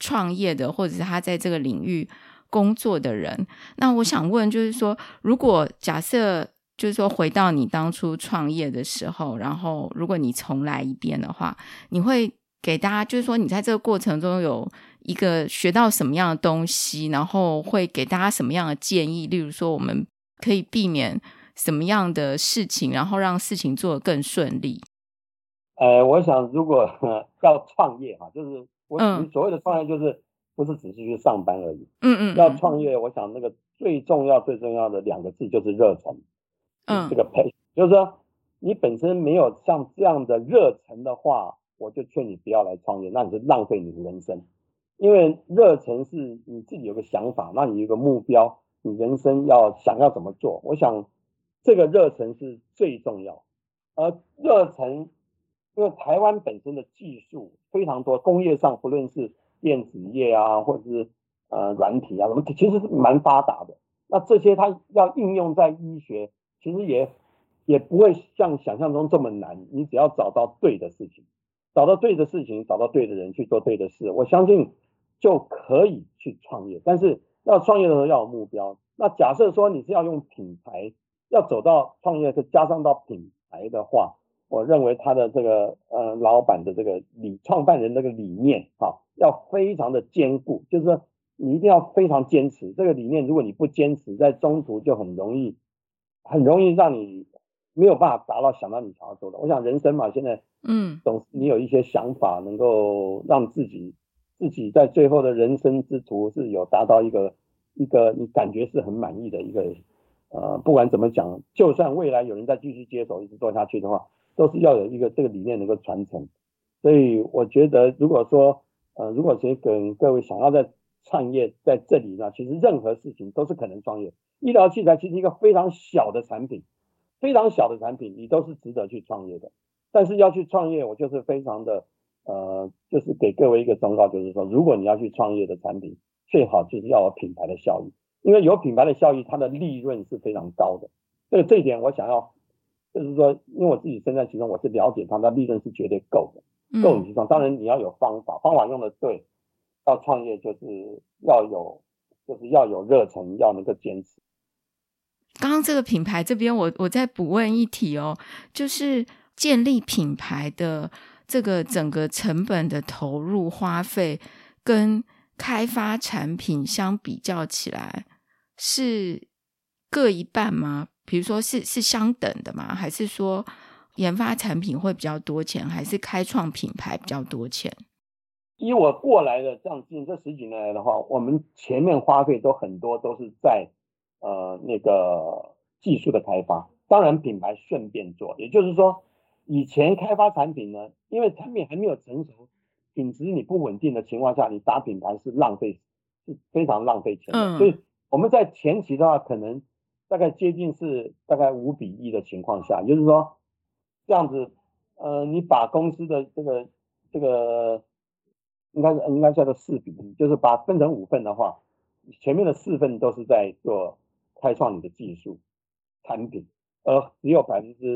创业的，或者是他在这个领域工作的人。那我想问就是说，如果假设就是说回到你当初创业的时候，然后如果你重来一遍的话，你会给大家就是说你在这个过程中有一个学到什么样的东西，然后会给大家什么样的建议，例如说我们可以避免什么样的事情，然后让事情做得更顺利。 我想如果要创业就是你所谓的创业就是不是只是去上班而已。要创业，我想那个最重要的2个字就是热忱。这个 passion， 就是说你本身没有像这样的热忱的话，我就劝你不要来创业，那你就浪费你的人生。因为热忱是你自己有个想法，那你有个目标，你人生想要怎么做，我想这个热忱是最重要。而热忱，因为台湾本身的技术非常多，工业上不论是电子业啊，或者是软体啊什么，其实是蛮发达的。那这些它要应用在医学，其实也不会像想象中这么难。你只要找到对的事情，找到对的事情，找到对的人去做对的事，我相信就可以去创业。但是要创业的时候要有目标。那假设说你是要用品牌，要走到创业，加上到品牌的话，我认为他的这个老板的这个创办人这个理念要非常的坚固，就是说你一定要非常坚持这个理念。如果你不坚持，在中途就很容易让你没有办法想到你想要做的。我想人生嘛，现在总是你有一些想法，能够让自己在最后的人生之途是有达到一个你感觉是很满意的一个不管怎么讲，就算未来有人再继续接手一直做下去的话，都是要有一个这个理念能够传承。所以我觉得如果说如果谁跟各位想要在创业在这里呢，其实任何事情都是可能创业。医疗器材其实一个非常小的产品，你都是值得去创业的。但是要去创业，我就是非常的就是给各位一个忠告，就是说如果你要去创业的产品，最好就是要有品牌的效益。因为有品牌的效益，它的利润是非常高的。这一点我想要就是说，因为我自己身在其中，我是了解它的利润是绝对够的，够你去创。当然你要有方法用的对，要创业就是要有热忱，要能够坚持。 刚刚这个品牌这边我再补问一题就是建立品牌的这个整个成本的投入花费跟开发产品相比较起来是各一半吗？比如说是相等的吗？还是说研发产品会比较多钱，还是开创品牌比较多钱？ 以我过来的这10几年来的话，我们前面花费很多都是在那个技术的开发，当然品牌顺便做。也就是说以前开发产品呢，因为产品还没有成熟，品质你不稳定的情况下，你打品牌是非常浪费钱的。所以我们在前期的话，可能大概接近是大概5:1的情况下，就是说这样子你把公司的这个应该叫做4:1，就是把分成5份的话，前面的4份都是在做开创你的技术产品，而只有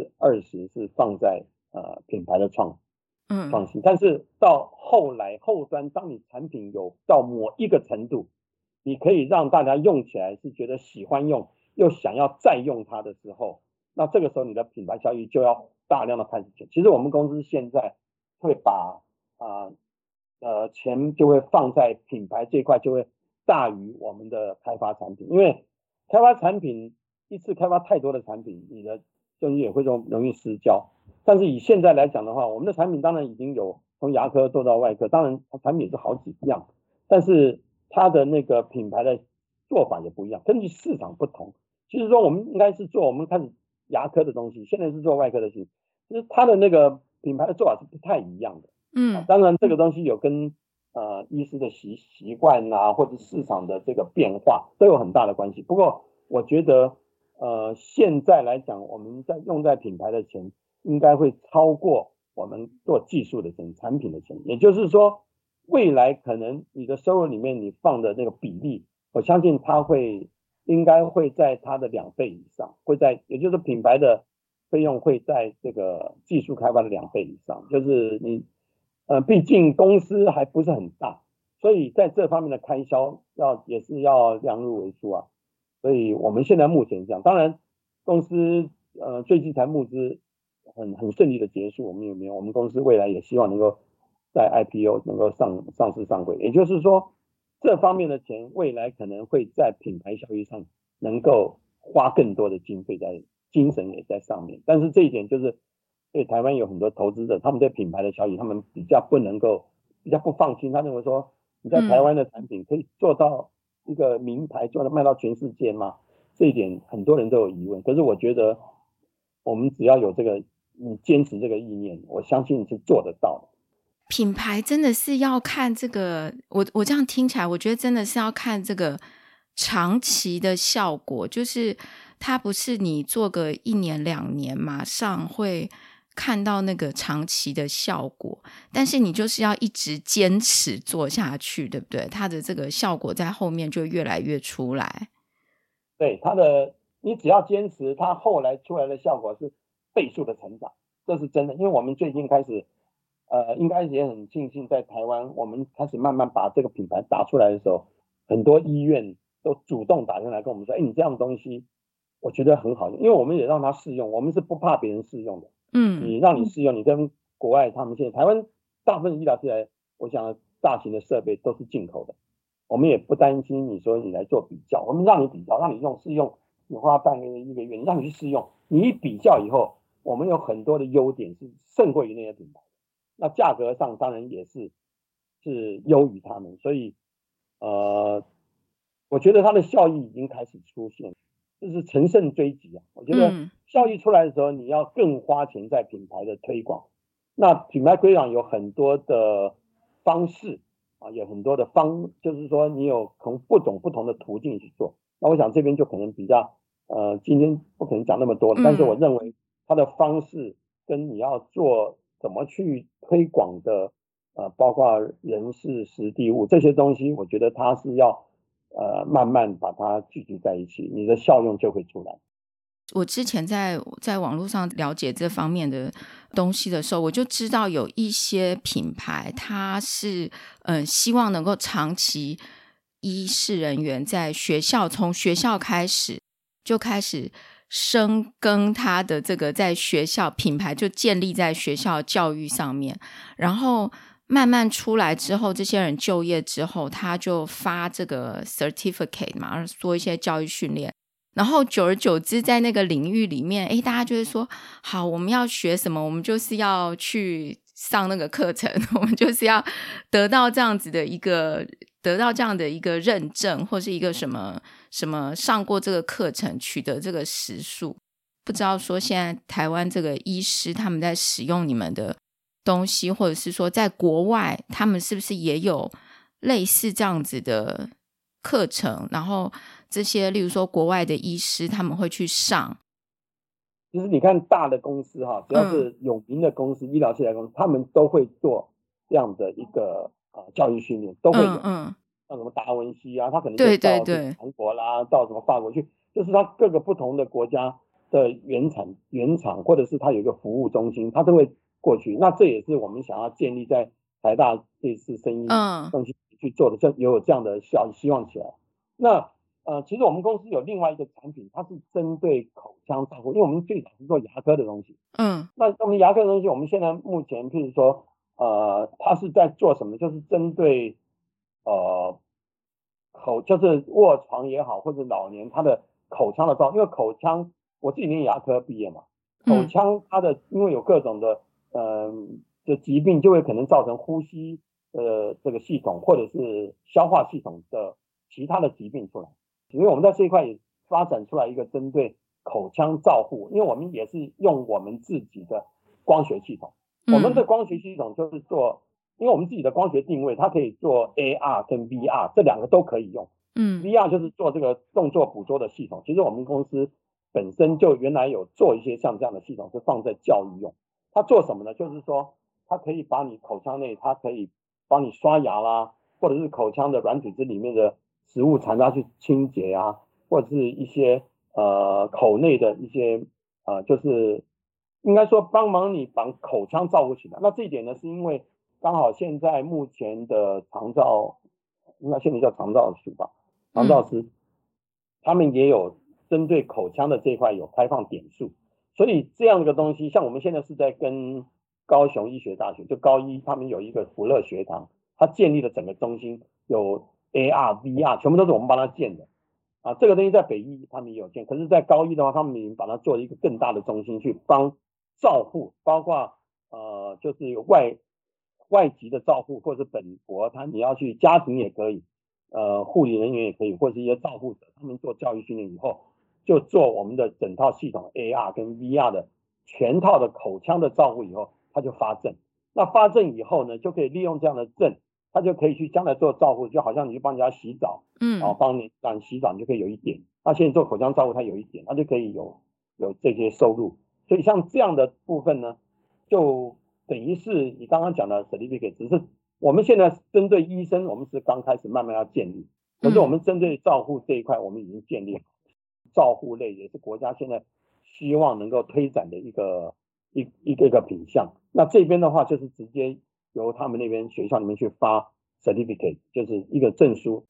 20%是放在品牌的创新。但是到后端，当你产品有到某一个程度，你可以让大家用起来是觉得喜欢用，又想要再用它的时候，那这个时候你的品牌效益就要大量的开始钱。其实我们公司现在会把钱就会放在品牌这一块，就会大于我们的开发产品。因为开发产品一次开发太多的产品，你的东西也会容易失焦。但是以现在来讲的话，我们的产品当然已经有从牙科做到外科，当然产品也是好几样，但是它的那个品牌的做法也不一样，根据市场不同。其实说我们应该是我们开始牙科的东西，现在是做外科的东西，其实它的那个品牌的做法是不太一样的。当然这个东西有跟医师的习惯啊，或者市场的这个变化都有很大的关系。不过我觉得现在来讲，我们用在品牌的钱应该会超过我们做技术的钱、产品的钱。也就是说未来可能你的收入里面你放的那个比例，我相信它应该会在它的2倍以上，也就是品牌的费用会在这个技术开发的2倍以上。就是你毕竟公司还不是很大， 所以在这方面的开销也是要量入为出啊。所以我们现在目前这样，当然公司最近才募资很顺利的结束，我们公司未来也希望能够在 IPO 能够上市上柜，也就是说这方面的钱未来可能会在品牌效益上能够花更多的经费在精神也在上面，但是这一点就是对台湾有很多投资者，他们对品牌的效益他们比较不放心，他认为说你在台湾的产品可以做到一个名牌，做到卖到全世界吗？这一点很多人都有疑问，可是我觉得我们只要有你坚持这个意念，我相信是做得到的。 品牌真的是要看这个，我这样听起来，我觉得真的是要看这个长期的效果，就是它不是你做个1年2年马上会看到那个长期的效果，但是你就是要一直坚持做下去，对不对？它的这个效果在后面就越来越出来。 对，你只要坚持，它后来出来的效果是倍数的成长，这是真的。因为我们最近开始应该也很庆幸，在台湾我们开始慢慢把这个品牌打出来的时候，很多医院都主动打进来跟我们说，你这样的东西我觉得很好用，因为我们也让他试用，我们是不怕别人试用的。让你试用，你跟国外他们现在台湾大部分医疗器材，我想大型的设备都是进口的，我们也不担心你说你来做比较，我们让你比较，让你试用，你花半个月1个月，让你去试用，你一比较以后，我们有很多的优点是胜过于那些品牌。那价格上当然也是优于他们，所以我觉得它的效益已经开始出现，就是乘胜追击啊。我觉得效益出来的时候，你要更花钱在品牌的推广。那品牌推广有很多的方式啊，有很多的就是说你有从不同的途径去做。那我想这边就可能比较今天不可能讲那么多了，但是我认为它的方式跟你要做怎么去推广的包括人事时地物这些东西，我觉得它是要慢慢把它聚集在一起，你的效用就会出来。 我之前在网络上了解这方面的东西的时候，我就知道有一些品牌它是希望能够长期医事人员在从学校开始深耕他的这个在学校品牌就建立在学校教育上面，然后慢慢出来之后，这些人就业之后，他就发这个 certificate 嘛，做一些教育训练，然后久而久之在那个领域里面，大家就会说好，我们要学什么，我们就是要去上那个课程，我们就是要得到这样的一个认证，或是一个什么上过这个课程取得这个时数。不知道说现在台湾这个医师他们在使用你们的东西，或者是说在国外他们是不是也有类似这样子的课程，然后这些例如说国外的医师他们会去上。 其实你看大的公司只要是有名的公司，医疗器材公司，他们都会做这样的一个教育训练，都会有。像什么达文西啊，他可能就到韩国啦，到什么法国去，就是他各个不同的国家的原厂，或者是他有一个服务中心，他都会过去。那这也是我们想要建立在台大这次生医中心去做的，有这样的希望起来。那其实我们公司有另外一个产品，它是针对口腔照护，因为我们最早是做牙科的东西。那我们牙科的东西，我们现在目前譬如说它是在做什么，就是针对就是卧床也好，或者老年他的口腔的照顾，因为口腔我自己念牙科毕业嘛，口腔它的因为有各种的疾病，就会可能造成呼吸这个系统或者是消化系统的其他的疾病出来。因为我们在这一块也发展出来一个针对口腔照护，因为我们也是用我们自己的光学系统，我们的光学系统就是做，因为我们自己的光学定位，它可以做 AR 跟 VR 这两个都可以用。VR 就是做这个动作捕捉的系统，其实我们公司本身就原来有做一些像这样的系统，是放在教育用。它做什么呢？就是说它可以把你口腔内，它可以帮你刷牙啦，或者是口腔的软组织里面的食物残渣去清洁啊，或者是一些口内的一些就是应该说帮忙你把口腔照顾起来。那这一点呢，是因为刚好现在目前的长照应该现在叫长照署吧，长照师，他们也有针对口腔的这一块有开放点数，所以这样的东西，像我们现在是在跟高雄医学大学，就高医他们有一个福乐学堂，他建立了整个中心，有 AR、VR， 全部都是我们帮他建的。这个东西在北医他们也有建，可是在高医的话，他们已经把它做了一个更大的中心，去帮照护，包括就是有外籍的照护，或者是本国你要去家庭也可以，护理人员也可以，或者是一些照护者，他们做教育训练以后，就做我们的整套系统 AR 跟 VR 的全套的口腔的照护以后，他就发证。那发证以后呢，就可以利用这样的证，他就可以去将来做照护，就好像你去帮人家洗澡，帮你洗澡，你就可以有一点。那现在做口腔照护，他有一点，他就可以有这些收入。所以像这样的部分呢，就等于是你刚刚讲的 certificate， 只是我们现在针对医生，我们是刚开始慢慢要建立，可是我们针对照护这一块，我们已经建立好。照护类也是国家现在希望能够推展的一个品项。那这边的话，就是直接由他们那边学校里面去发 certificate， 就是一个证书。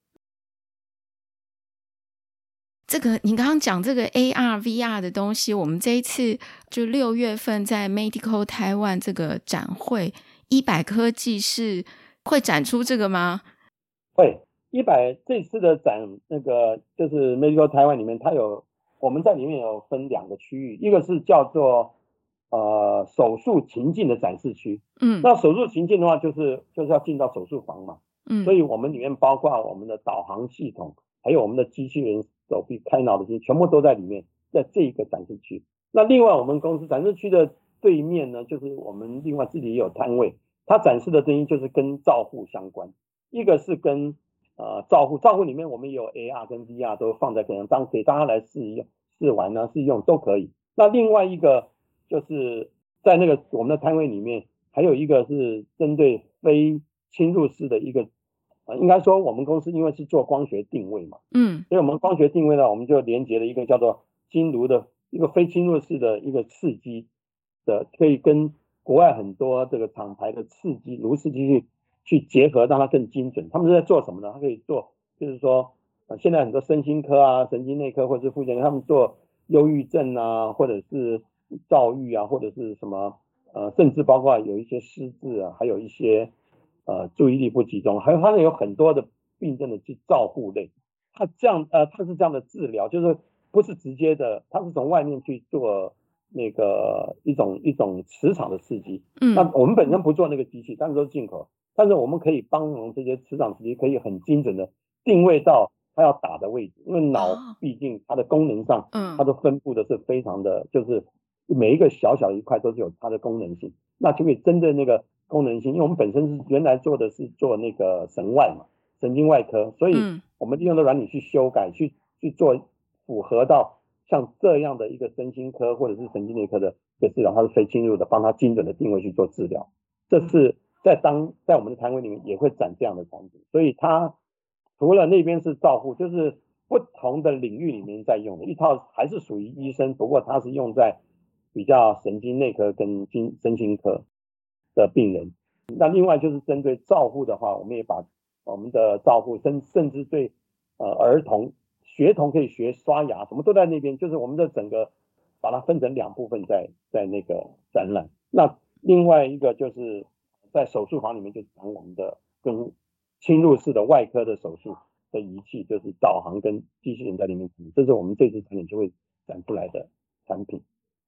这个你刚刚讲这个 AR、VR 的东西，我们这一次就6月份在 Medical Taiwan 这个展会，医百科技是会展出这个吗？ 会，这次的展那个就是 Medical Taiwan 里面，我们在里面有分2个区域，一个是叫做手术情境的展示区。那手术情境的话，就是要进到手术房嘛。所以我们里面包括我们的导航系统，还有我们的机器人手臂开脑的机器，全部都在里面，在这一个展示区。那另外我们公司展示区的对面呢，就是我们另外自己也有摊位，它展示的东西就是跟照护相关，一个是跟照护里面我们也有 AR 跟 VR 都放在给大家来试玩呢，试用都可以。那另外一个就是在那个我们的摊位里面，还有一个是针对非侵入式的一个应该说我们公司因为是做光学定位嘛，所以我们光学定位呢，我们就连接了一个叫做经颅的一个非侵入式的一个刺激的，可以跟国外很多这个厂牌的颅刺激去结合，让它更精准。他们是在做什么呢？他可以做，就是说现在很多身心科啊、神经内科或者是复健科，他们做忧郁症啊，或者是躁郁啊，或者是什么甚至包括有一些失智啊，还有一些注意力不集中，还有它有很多的病症的照护类。它是这样的治疗，就是不是直接的，它是从外面去做那个一种磁场的刺激。那我们本身不做那个机器，但是都是进口，但是我们可以帮忙这些磁场刺激，可以很精准的定位到它要打的位置，因为脑毕竟它的功能上，它都分布的是非常的，就是每一个小小的一块都是有它的功能性，那就可以针对那个功能性，因为我们本身是原来做的是做那个神外嘛，神经外科，所以我们利用的软体去修改，去做符合到像这样的一个身心科或者是神经内科的一个治疗，它是非侵入的，帮它精准的定位去做治疗。这是在我们的摊位里面也会展这样的产品，所以它除了那边是照护，就是不同的领域里面在用的一套，还是属于医生，不过它是用在比较神经内科跟身心科的病人。那另外就是针对照护的话，我们也把我们的照护甚至对儿童学童可以学刷牙，什么都在那边，就是我们的整个把它分成2部分在那个展览。那另外一个就是在手术房里面，就是讲我们的跟侵入式的外科的手术的仪器，就是导航跟机器人在里面，这是我们这次展览就会展出来的产品。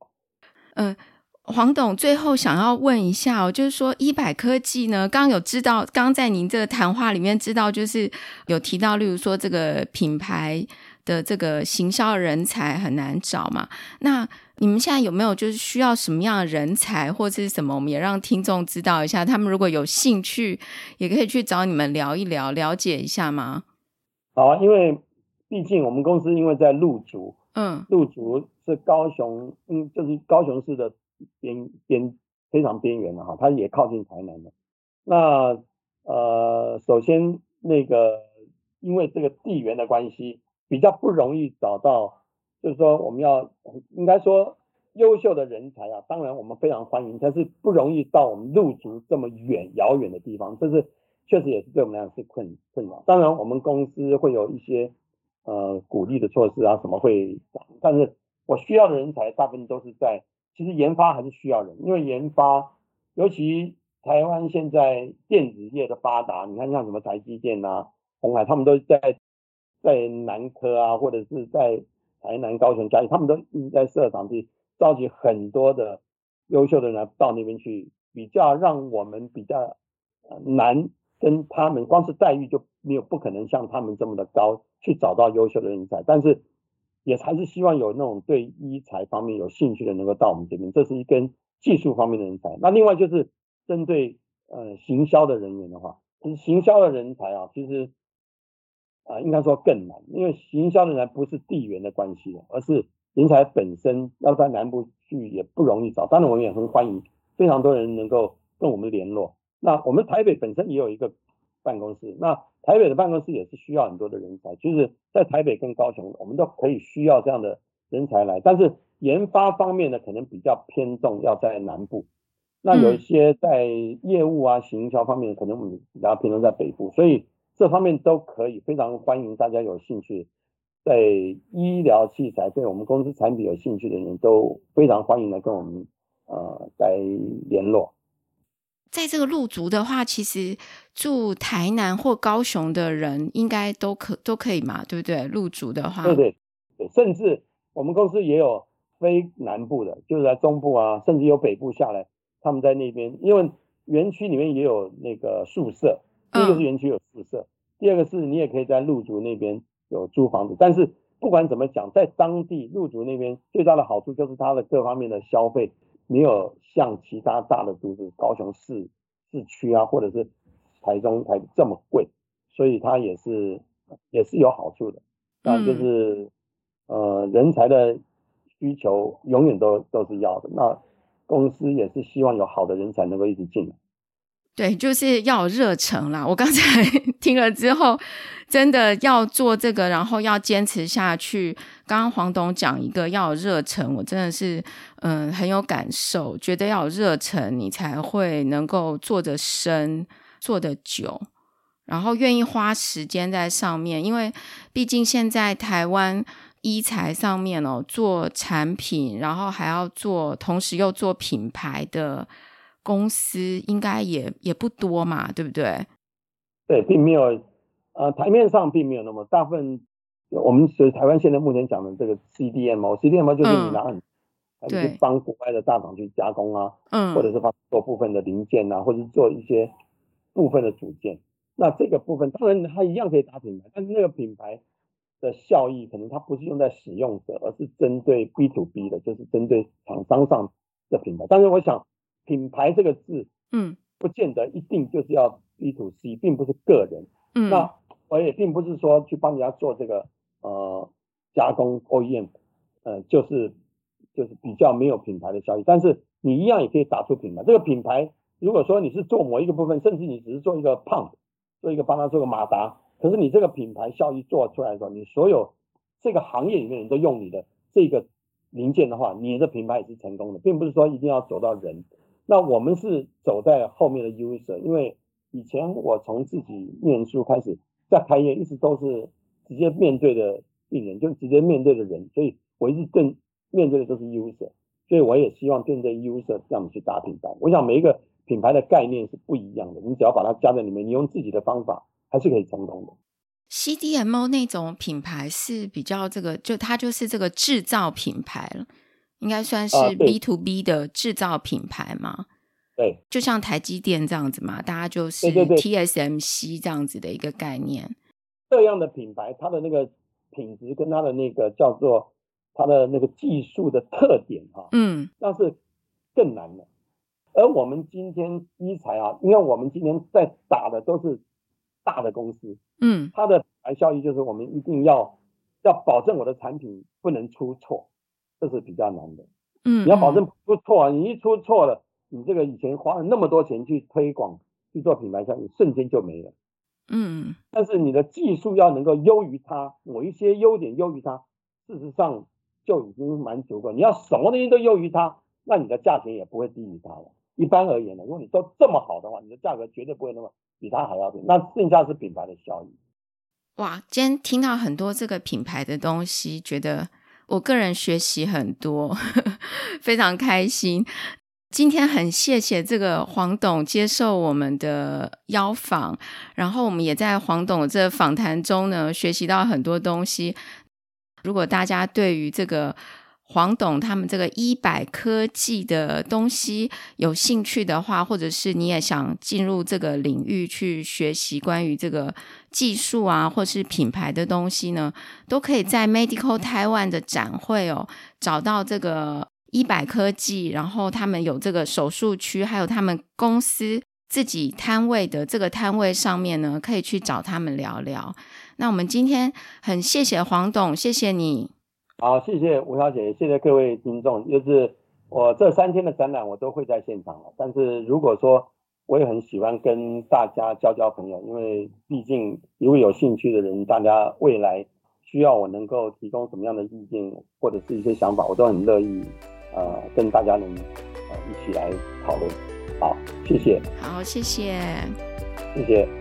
黄董最后想要问一下就是说医百科技呢，刚在您这个谈话里面知道，就是有提到例如说这个品牌的这个行销人才很难找嘛，那你们现在有没有就是需要什么样的人才或者是什么，我们也让听众知道一下，他们如果有兴趣也可以去找你们聊一聊，了解一下吗？ 好啊，因为毕竟我们公司因为在鹿竹是高雄就是高雄市的非常边缘的哈，它也靠近台南的。那首先那个因为这个地缘的关系，比较不容易找到，就是说我们应该说优秀的人才啊，当然我们非常欢迎，但是不容易到我们鹿竹这么遥远的地方，这是确实也是对我们来讲是困扰。当然我们公司会有一些鼓励的措施啊什么会，但是我需要的人才大部分都是在，其实研发还是需要人，因为研发尤其台湾现在电子业的发达，你看像什么台积电啊、鸿海，他们都在南科啊，或者是在台南、高雄、嘉义，他们都一直在设厂地，召集很多的优秀的人到那边去，比较让我们比较难跟他们，光是待遇就不可能像他们这么的高，去找到优秀的人才，但是也还是希望有那种对医材方面有兴趣的能够到我们这边，这是一跟技术方面的人才。那另外就是针对行销的人员的话，就是行销的人才啊，其实应该说更难，因为行销人才不是地缘的关系，而是人才本身要在南部去也不容易找。当然我们也很欢迎非常多人能够跟我们联络。那我们台北本身也有一个办公室，那台北的办公室也是需要很多的人才，就是在台北跟高雄我们都可以需要这样的人才来，但是研发方面呢可能比较偏重要在南部，那有一些在业务啊行销方面可能我们比较偏重在北部，所以这方面都可以，非常欢迎大家有兴趣在医疗器材对我们公司产品有兴趣的人都非常欢迎来跟我们来联络。 在这个路竹的话，其实住台南或高雄的人应该都可以嘛，对不对？路竹的话， 对，甚至我们公司也有非南部的，就是在中部啊，甚至有北部下来，他们在那边，因为园区里面也有那个宿舍，第一个是园区有宿舍，第二个是你也可以在路竹那边有租房子，但是不管怎么讲，在当地路竹那边最大的好处就是它的各方面的消费没有像其他大的都市高雄市区啊，或者是台中这么贵，所以它也是有好处的。那就是人才的需求永远都是要的，那公司也是希望有好的人才能够一直进来。 对，就是要有热忱啦。我刚才听了之后，真的要做这个，然后要坚持下去。刚刚黄董讲一个要有热忱，我真的是很有感受，觉得要有热忱，你才会能够做得深、做得久，然后愿意花时间在上面。因为毕竟现在台湾医材上面做产品，然后还要同时又做品牌的公司应该也不多嘛，对不对？ 对，并没有台面上并没有那么大部分。我们台湾现在目前讲的这个 CDMO 就是你拿你去帮国外的大厂去加工啊，或者是帮做部分的零件啊，或者是做一些部分的组件。那这个部分当然它一样可以打品牌，但是那个品牌的效益可能它不是用在使用者，而是针对 B to B 的，就是针对厂商上的品牌。但是我想品牌这个字不见得一定就是要 B to C， 并不是个人。那我也并不是说去帮人家做这个加工 OEM 就是比较没有品牌的效益，但是你一样也可以打出品牌。这个品牌如果说你是做某一个部分，甚至你只是做一个pump，做一个帮他做个马达，可是你这个品牌效益做出来的时候，你所有这个行业里面人都用你的这个零件的话，你的品牌也是成功的，并不是说一定要走到人。那我们是走在后面的 user， 因为以前我从自己念书开始，在开业一直都是直接面对的病人，就直接面对的人，所以我一直面对的都是 user， 所以我也希望对 user 这样去打品牌。我想每一个品牌的概念是不一样的，你只要把它加在里面，你用自己的方法还是可以成功的。 CDMO 那种品牌是比较它就是这个制造品牌了，应该算是 B to B 的制造品牌嘛。 对， 就像台积电这样子嘛，大家就是 TSMC 这样子的一个概念。 这样的品牌，它的那个品质跟它的那个叫做它的那个技术的特点那是更难的。而我们今天医材因为我们今天在打的都是大的公司，它的品牌效益就是我们一定要保证我的产品不能出错，这是比较难的。你要保证不出错你一出错了，你这个以前花了那么多钱去推广去做品牌效应，瞬间就没了。但是你的技术要能够优于它，某一些优点优于它，事实上就已经蛮足够。你要什么东西都优于它，那你的价钱也不会低于它了。 一般而言呢，如果你做这么好的话，你的价格绝对不会那么比它还要低。那剩下是品牌的效益。 哇，今天听到很多这个品牌的东西，觉得我个人学习很多非常开心。今天很谢谢这个黄董接受我们的邀访，然后我们也在黄董这访谈中呢学习到很多东西。如果大家对于这个黄董他们这个100科技的东西有兴趣的话，或者是你也想进入这个领域去学习关于这个技术啊或是品牌的东西呢，都可以在 Medical Taiwan 的展会找到这个100科技，然后他们有这个手术区，还有他们公司自己摊位的这个摊位上面呢，可以去找他们聊聊。那我们今天很谢谢黄董，谢谢你。 好，谢谢吴小姐，谢谢各位听众。就是我这3天的展览我都会在现场了，但是如果说我也很喜欢跟大家交朋友，因为毕竟如果有兴趣的人，大家未来需要我能够提供什么样的意见或者是一些想法，我都很乐意跟大家能一起来讨论。好，谢谢。 好，谢谢。 谢谢。